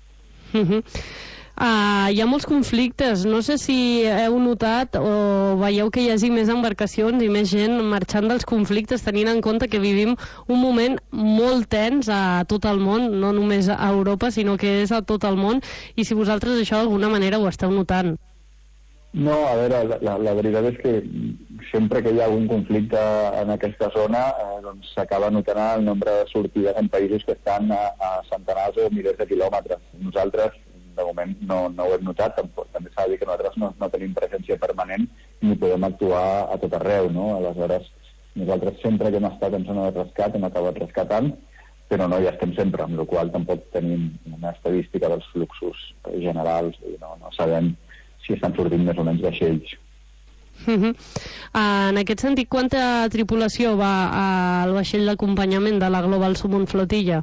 Hi ha molts conflictes. No sé si heu notat o veieu que hi hagi més embarcacions i més gent marxant dels conflictes, tenint en compte que vivim un moment molt tens a tot el món, no només a Europa, sinó que és a tot el món, i si vosaltres això d'alguna manera ho esteu notant. No, a veure, la veritat és que sempre que hi ha algun conflicte en aquesta zona, doncs s'acaba notant el nombre de sortides en països que estan a centenars o milers de quilòmetres. Nosaltres, de moment, no ho hem notat, també s'ha de dir que nosaltres no tenim presència permanent ni podem actuar a tot arreu, no? Aleshores, nosaltres sempre que hem estat en zona de rescat hem acabat rescatant, però no hi estem sempre, amb la qual cosa tampoc tenim una estadística dels fluxos generals i no sabem si estan sortint més o menys vaixells. En aquest sentit, quanta tripulació va al vaixell d'acompanyament de la Global Summon Flotilla?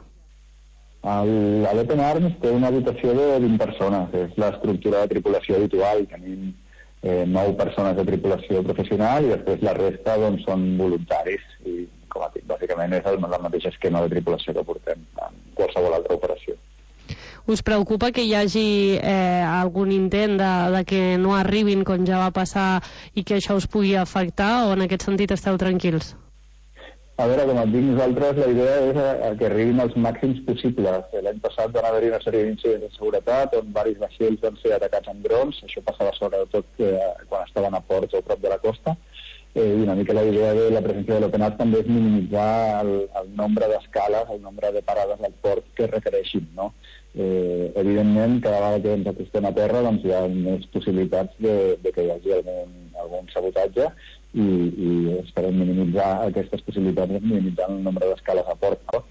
L'Open Arms té una dotació de 20 persones, és l'estructura de tripulació habitual. Tenim 9 persones de tripulació professional i després la resta doncs, són voluntaris i, com a dit, bàsicament és el mateix esquema de tripulació que portem en qualsevol altra operació. Us preocupa que hi hagi algun intent de que no arribin com ja va passar i que això us pugui afectar, o en aquest sentit esteu tranquils? A veure, com et dic, nosaltres la idea és que arribin els màxims possibles. L'any passat van haver-hi una sèrie d'incidents de seguretat on diversos vaixells van ser atacats amb drons. Això passava sobretot quan estaven a ports o prop de la costa. I una mica la idea de la presència de l'Open Arms també és minimitzar el nombre d'escales, el nombre de parades al port que requereixin, no? Evidentment, cada vegada que ens acostem a terra doncs hi ha més possibilitats de que hi hagi algun sabotatge i esperem minimitzar aquestes possibilitats minimitzant el nombre d'escales a port, no?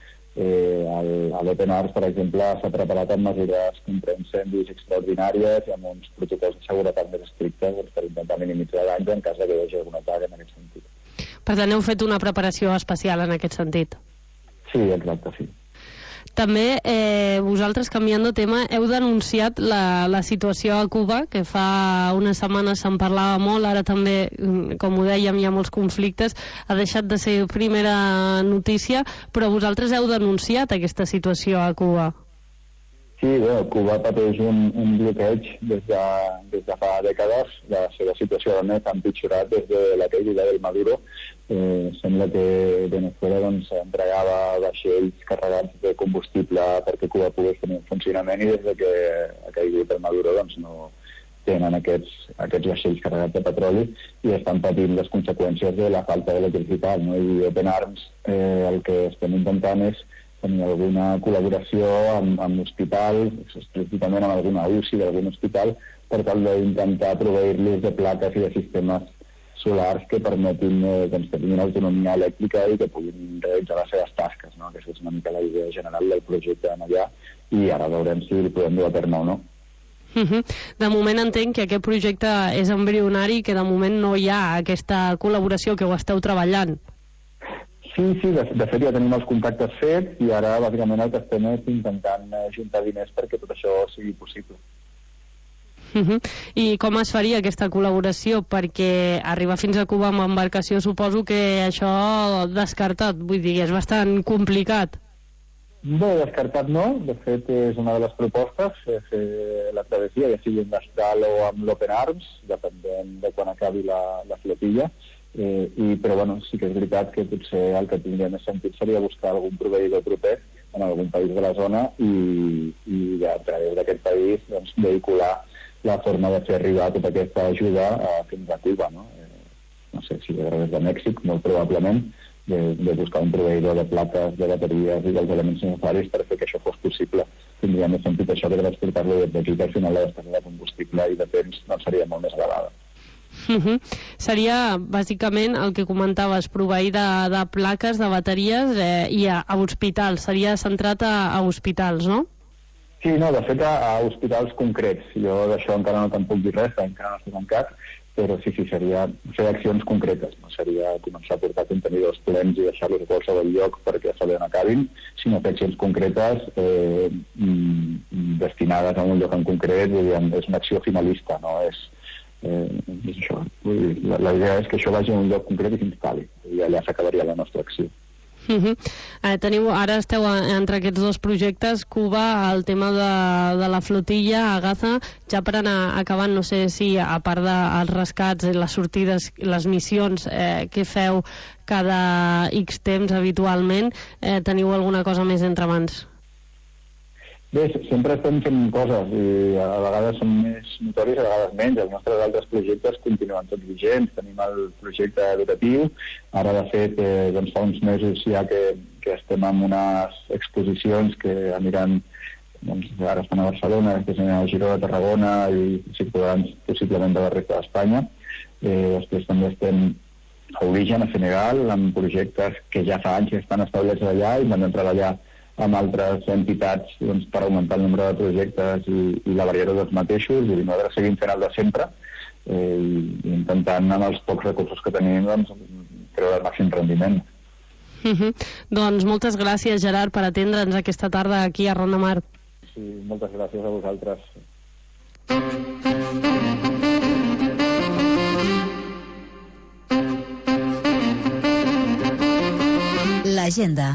A l'Open Arms, per exemple, s'ha preparat amb mesures contra incendis extraordinàries i amb uns protocols de seguretat més estrictes per intentar minimitzar danys en cas que hi hagi algun atac en aquest sentit. Per tant, heu fet una preparació especial en aquest sentit? Sí, exacte, sí. També vosaltres, canviant de tema, heu denunciat la situació a Cuba, que fa unes setmanes se'n parlava molt, ara també, com ho dèiem, hi ha molts conflictes, ha deixat de ser primera notícia, però vosaltres heu denunciat aquesta situació a Cuba. Sí, bé, Cuba pateix un bloqueig des de fa dècades. La seva situació a més ha empitjorat des de la caiguda del Maduro. Sembla que Venezuela doncs, entregava vaixells carregats de combustible perquè Cuba pogués tenir un funcionament, i des que ha caigut el Maduro doncs, no tenen aquests vaixells carregats de petroli i estan patint les conseqüències de la falta d'electricitat, no? I Open Arms el que estem intentant és tenir alguna col·laboració amb l'hospital, explícitament amb alguna UCI d'algun hospital, per tal d'intentar proveir-los de plaques i de sistemes solars que permetin que tinguin autonomia elèctrica i que puguin realitzar les seves tasques, no? Aquesta és una mica la idea general del projecte allà, i ara veurem si el podem dur a terme o no. De moment entenc que aquest projecte és embrionari i que de moment no hi ha aquesta col·laboració, que ho esteu treballant. Sí, de fet ja tenim els contactes fets i ara bàsicament el que estem és intentant juntar diners perquè tot això sigui possible. I com es faria aquesta col·laboració? Perquè arribar fins a Cuba amb embarcació suposo que això descartat, vull dir, és bastant complicat. Bé, descartat no, de fet és una de les propostes, fer la travessia, ja sigui amb l'Astral o amb l'Open Arms, dependent de quan acabi la flotilla, però bueno, sí que és veritat que potser el que tindria més sentit seria buscar algun proveïdor proper en algun país de la zona i a través d'aquest país doncs, vehicular la forma de fer arribar tota aquesta ajuda fins a Cuba, no? No sé si a través de Mèxic, molt probablement, de buscar un proveïdor de plaques, de bateries i dels elements necessaris per fer que això fos possible. Tindria més sentit això que transportar-lo des d'aquí, que al final la despesa de combustible i de temps doncs, seria molt més elevada. Seria bàsicament el que comentaves, proveir de plaques, de bateries i a hospitals, seria centrat a hospitals, no? Sí, no, de fet a hospitals concrets. Jo d'això encara no te'n puc dir res, encara no estic tancat, però sí, seria fer accions concretes, no seria començar a portar contenidors plens i deixar-los a qualsevol lloc perquè se n'acabin, sinó fer accions concretes destinades a un lloc en concret, és una acció finalista, no és això. La idea és que això vagi a un lloc concret i s'instal·li, i allà s'acabaria la nostra acció. Ara esteu entre aquests dos projectes, Cuba, el tema de la flotilla a Gaza, ja per anar acabant, no sé si a part dels rescats, les sortides, les missions que feu cada X temps habitualment, teniu alguna cosa més entre mans? Bé, sempre estem fent coses i a vegades són més notoris, a vegades menys. Els nostres altres projectes continuen tots vigents. Tenim el projecte educatiu. Ara, de fet, doncs fa uns mesos ja que estem en unes exposicions que aniran, doncs ara estan a Barcelona, després aniran a Girona, a Tarragona i circularan possiblement de la resta d'Espanya. Després també estem a Origen, a Senegal, amb projectes que ja fa anys que estan establerts allà i van treballar amb altres entitats doncs, per augmentar el nombre de projectes i la varietat dels mateixos, i nosaltres seguim fent el de sempre i intentant amb els pocs recursos que tenim doncs, treure el màxim rendiment. Doncs moltes gràcies, Gerard, per atendre'ns aquesta tarda aquí a Ronda Mar. Sí, moltes gràcies a vosaltres. L'agenda.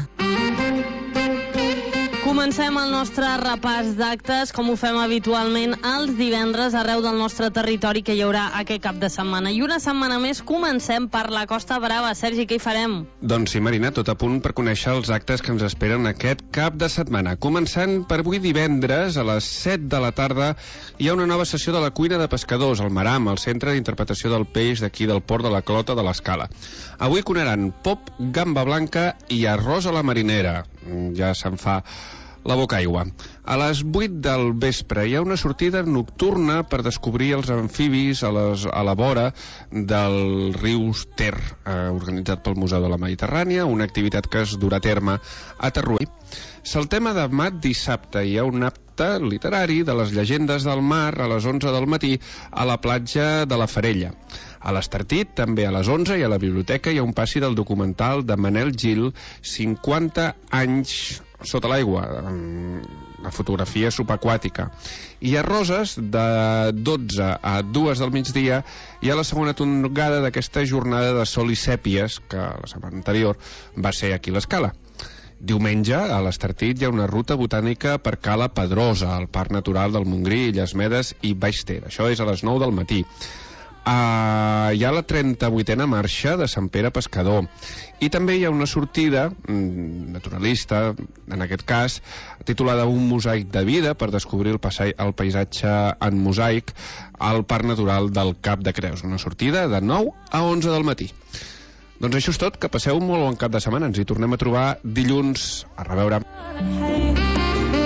Comencem el nostre repàs d'actes, com ho fem habitualment els divendres arreu del nostre territori que hi haurà aquest cap de setmana. I una setmana més comencem per la Costa Brava. Sergi, què hi farem? Doncs sí, Marina, tot a punt per conèixer els actes que ens esperen aquest cap de setmana. Començant per avui divendres, a les 7 de la tarda, hi ha una nova sessió de la cuina de pescadors, al Maram, al Centre d'Interpretació del Peix d'aquí del Port de la Clota de l'Escala. Avui cuinaran pop, gamba blanca i arròs a la marinera. Ja se'n fa la boca aigua. A les 8 del vespre hi ha una sortida nocturna per descobrir els amfibis a la vora del riu Ter, organitzat pel Museu de la Mediterrània, una activitat que es durà a terme a Tarruell. Saltem a demà dissabte. Hi ha un acte literari de les llegendes del mar a les 11 del matí a la platja de la Farella. A l'Estartit, també a les 11, i a la biblioteca hi ha un passi del documental de Manel Gil, 50 anys sota l'aigua, la fotografia subaquàtica. I a Roses, de 12 a 2 del migdia, hi ha la segona tongada d'aquesta jornada de sol i sèpies, que la setmana anterior va ser aquí a l'Escala. Diumenge, a l'Estartit, hi ha una ruta botànica per Cala Pedrosa, al Parc Natural del Montgrí, Illes Medes i Baix Ter. Això és a les 9 del matí. Hi ha la 38a marxa de Sant Pere Pescador i també hi ha una sortida naturalista, en aquest cas titulada Un mosaic de vida, per descobrir el paisatge en mosaic al Parc Natural del Cap de Creus. Una sortida de 9 a 11 del matí. Doncs això és tot, que passeu un molt bon cap de setmana. Ens hi tornem a trobar dilluns. A reveure.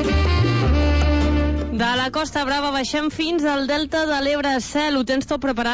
De la Costa Brava baixem fins al Delta de l'Ebre. Cel, ho tens tot preparat?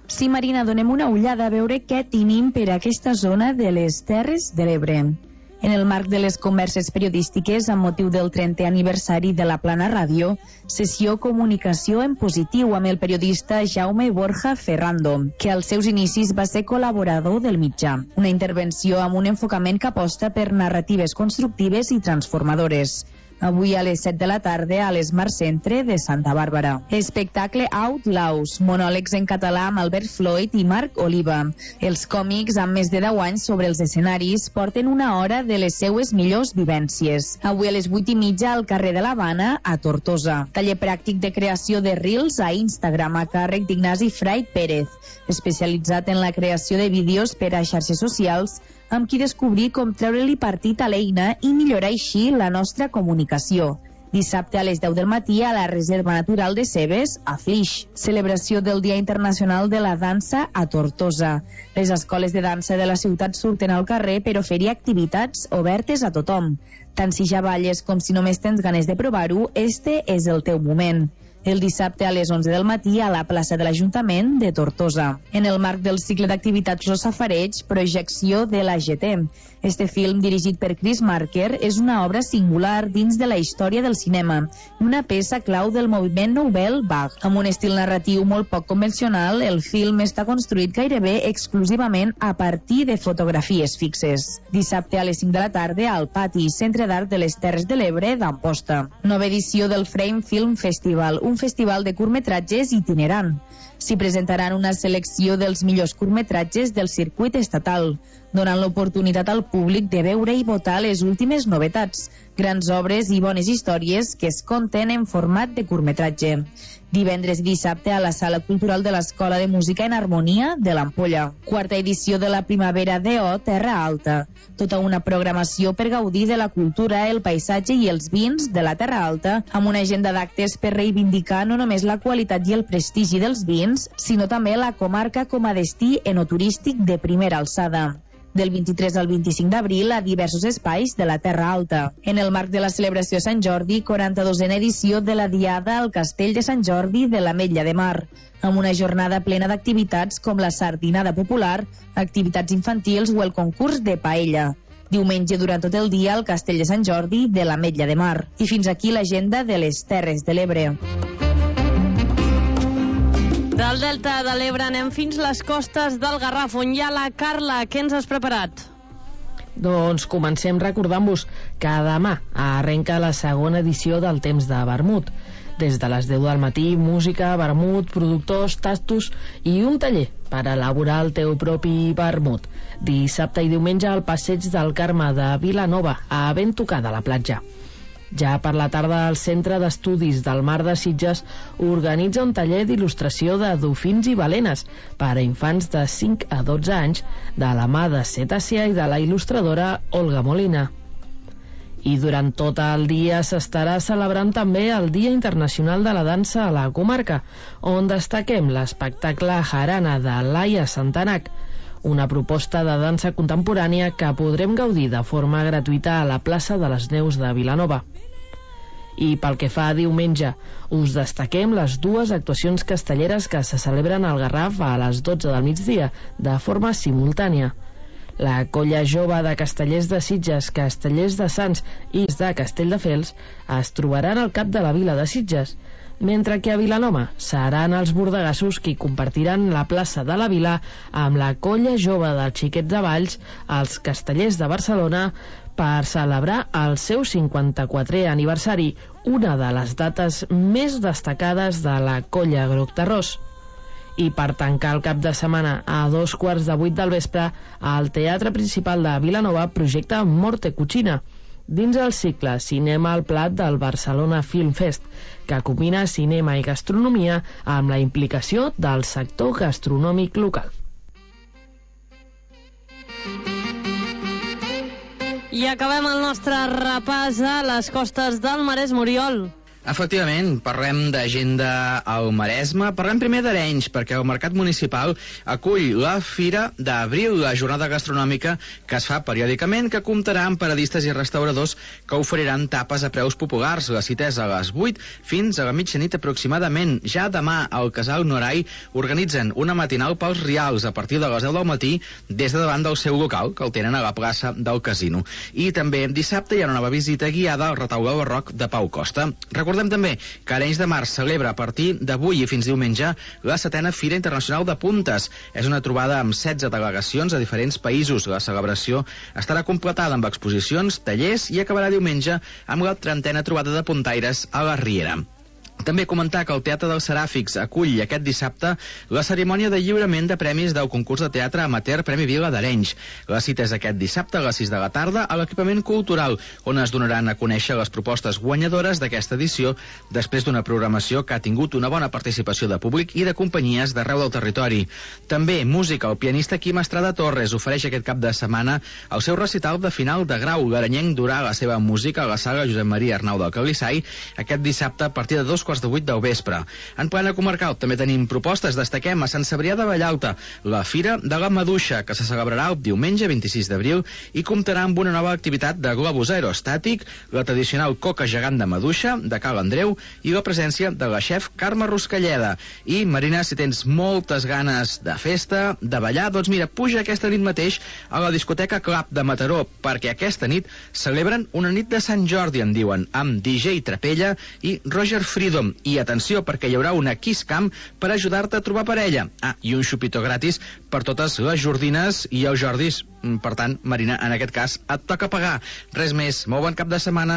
Sí, Marina, donem una ullada a veure què tenim per aquesta zona de les Terres de l'Ebre. En el marc de les converses periodístiques amb motiu del 30è aniversari de la Plana Ràdio, sessió Comunicació en Positiu amb el periodista Jaume Borja Ferrando, que als seus inicis va ser col·laborador del mitjà. Una intervenció amb un enfocament que aposta per narratives constructives i transformadores. Avui a les 7 de la tarda a l'Smart Centre de Santa Bàrbara. Espectacle Out Laus, monòlegs en català amb Albert Floyd i Marc Oliva. Els còmics amb més de 10 anys sobre els escenaris porten una hora de les seues millors vivències. Avui a les 8:30 al carrer de l'Havana, a Tortosa. Taller pràctic de creació de Reels a Instagram a càrrec d'Ignasi Frait Pérez, especialitzat en la creació de vídeos per a xarxes socials, amb qui descobrir com treure-li partit a l'eina i millorar així la nostra comunicació. Dissabte a les 10 del matí a la Reserva Natural de Cebes, a Flix. Celebració del Dia Internacional de la Dansa a Tortosa. Les escoles de dansa de la ciutat surten al carrer per oferir activitats obertes a tothom. Tant si ja balles com si només tens ganes de provar-ho, este és el teu moment. El dissabte a les 11 del matí a la plaça de l'Ajuntament de Tortosa. En el marc del cicle d'activitats Los Safareig, projecció de la GT. Este film, dirigit per Chris Marker, és una obra singular dins de la història del cinema, una peça clau del moviment Nouvelle Vague. Amb un estil narratiu molt poc convencional, el film està construït gairebé exclusivament a partir de fotografies fixes. Dissabte a les 5 de la tarda al Pati, Centre d'Art de les Terres de l'Ebre d'Amposta. Nova edició del Frame Film Festival, un festival de curtmetratges itinerant. S'hi presentaran una selecció dels millors curtmetratges del circuit estatal, donant l'oportunitat al públic de veure i votar les últimes novetats, grans obres i bones històries que es conten en format de curtmetratge. Divendres i dissabte a la Sala Cultural de l'Escola de Música en Harmonia de l'Ampolla. Quarta edició de la Primavera DO Terra Alta. Tota una programació per gaudir de la cultura, el paisatge i els vins de la Terra Alta, amb una agenda d'actes per reivindicar no només la qualitat i el prestigi dels vins, sinó també la comarca com a destí enoturístic de primera alçada. Del 23 al 25 d'abril a diversos espais de la Terra Alta. En el marc de la celebració de Sant Jordi, 42a edició de la Diada al Castell de Sant Jordi de l'Ametlla de Mar, amb una jornada plena d'activitats com la sardinada popular, activitats infantils o el concurs de paella. Diumenge durant tot el dia al Castell de Sant Jordi de l'Ametlla de Mar. I fins aquí l'agenda de les Terres de l'Ebre. Del Delta de l'Ebre anem fins les costes del Garraf, on hi ha la Carla. Què ens has preparat? Doncs comencem recordant-vos que demà arrenca la segona edició del Temps de Vermut. Des de les 10 del matí, música, vermut, productors, tastos i un taller per elaborar el teu propi vermut. Dissabte i diumenge al Passeig del Carme de Vilanova, a ben tocada la platja. Ja per la tarda, el Centre d'Estudis del Mar de Sitges organitza un taller d'il·lustració de dofins i balenes per a infants de 5 a 12 anys de la mà de Cetàcia i de la il·lustradora Olga Molina. I durant tot el dia s'estarà celebrant també el Dia Internacional de la Dansa a la comarca, on destaquem l'espectacle Jarana de Laia Santanac, una proposta de dansa contemporània que podrem gaudir de forma gratuïta a la plaça de les Neus de Vilanova. I pel que fa a diumenge, us destaquem les dues actuacions castelleres que se celebren al Garraf a les 12 del migdia, de forma simultània. La Colla Jove de Castellers de Sitges, Castellers de Sants i de Castelldefels es trobaran al cap de la vila de Sitges, mentre que a Vilanova seran els bordegassos qui compartiran la plaça de la vila amb la Colla Jove dels Xiquets de Valls, els Castellers de Barcelona, per celebrar el seu 54è aniversari, una de les dates més destacades de la Colla Groc-Terrós. I per tancar el cap de setmana a 7:15 del vespre, al Teatre Principal de Vilanova projecta Morte Cucina, dins el cicle Cinema al Plat del Barcelona Film Fest, que combina cinema i gastronomia amb la implicació del sector gastronòmic local. I acabem el nostre repàs a les costes del Maresme, Oriol. Efectivament, parlem d'agenda al Maresme. Parlem primer d'Arenys, perquè el Mercat Municipal acull la Fira d'Abril, la jornada gastronòmica que es fa periòdicament, que comptarà amb paradistes i restauradors que oferiran tapes a preus populars. La cita és a les 8 fins a la mitjanit aproximadament. Ja demà al Casal Norai organitzen una matinal pels Rials a partir de les 10 del matí des de davant del seu local, que el tenen a la plaça del Casino. I també dissabte hi ha una nova visita guiada al retaule barroc de Pau Costa. Recordem també que Arenys de Mar celebra a partir d'avui i fins diumenge la 7ª Fira Internacional de Puntes. És una trobada amb 16 delegacions a diferents països. La celebració estarà completada amb exposicions, tallers i acabarà diumenge amb la 30a trobada de puntaires a la Riera. També comentar que el Teatre dels Seràfics acull aquest dissabte la cerimònia de lliurament de premis del concurs de teatre amateur Premi Vila d'Arenys. La cita és aquest dissabte a les 6 de la tarda a l'equipament cultural, on es donaran a conèixer les propostes guanyadores d'aquesta edició després d'una programació que ha tingut una bona participació de públic i de companyies d'arreu del territori. També música. El pianista Quim Estrada Torres ofereix aquest cap de setmana el seu recital de final de grau. L'Arenyenc durà la seva música a la sala Josep Maria Arnau del Calissai aquest dissabte a partir de 2:15 del vespre. En plana comarcal també tenim propostes. Destaquem a Sant Cebrià de Vallalta la Fira de la Maduixa, que se celebrarà el diumenge 26 d'abril i comptarà amb una nova activitat de globus aerostàtic, la tradicional coca gegant de Maduixa, de Cal Andreu, i la presència de la xef Carme Ruscalleda. I, Marina, si tens moltes ganes de festa, de ballar, doncs mira, puja aquesta nit mateix a la discoteca Club de Mataró, perquè aquesta nit celebren una nit de Sant Jordi, en diuen, amb DJ Trapella i Roger Freedom. I atenció, perquè hi haurà una Kiss Cam per ajudar-te a trobar parella. I un xupito gratis per totes les Jordines i els Jordis. Per tant, Marina, en aquest cas et toca pagar. Res més, molt bon cap de setmana.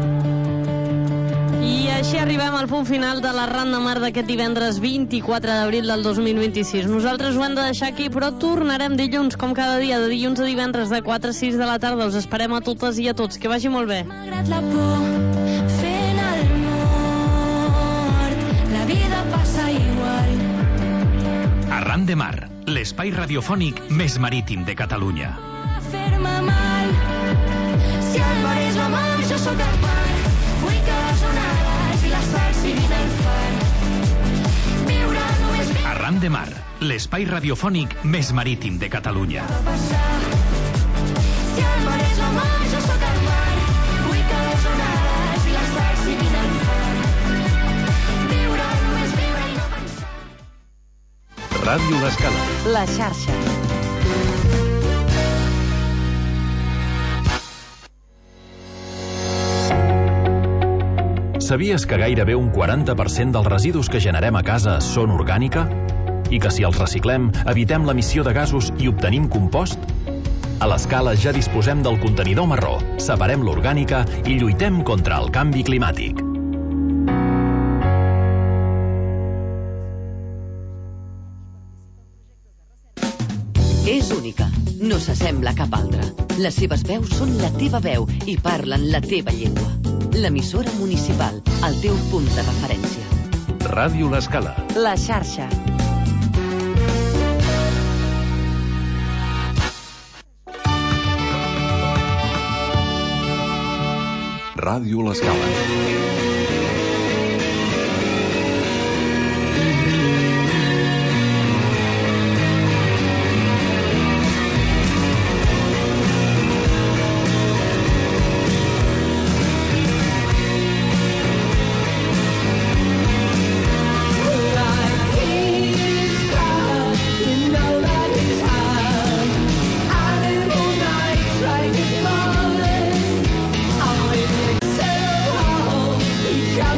I així arribem al punt final de la Ran de Mar d'aquest divendres 24 d'abril del 2026. Nosaltres ho hem de deixar aquí, però tornarem dilluns, com cada dia, de dilluns a divendres, de 4 a 6 de la tarda. Us esperem a totes i a tots. Que vagi molt bé. Malgrat la por, fent el mort, la vida passa igual. Arran de Mar, l'espai radiofònic més marítim de Catalunya. Fer-me mal, si el mar és la mar, jo sóc el mar. Vull que les onades i les sals siguin el far. Viure només viure. Arran de Mar, l'espai radiofònic més marítim de Catalunya. Si el mar és la mar, jo sóc el mar. Vull que les onades i les sals siguin el far. Viure només viure i no pensar. Ràdio L'Escala. La xarxa. Sabies que gairebé un 40% dels residus que generem a casa són orgànica? I que si els reciclem, evitem l'emissió de gasos i obtenim compost? A l'Escala ja disposem del contenidor marró, separem l'orgànica i lluitem contra el canvi climàtic. És única, no s'assembla a cap altra. Les seves veus són la teva veu i parlen la teva llengua. L'emissora municipal, el teu punt de referència. Ràdio L'Escala. La xarxa. Ràdio L'Escala. Yeah.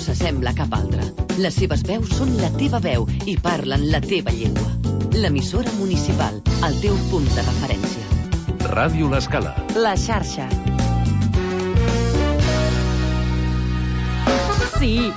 s'assembla a cap altra. Les seves veus són la teva veu i parlen la teva llengua. L'emissora municipal, el teu punt de referència. Ràdio L'Escala. La xarxa. Sí,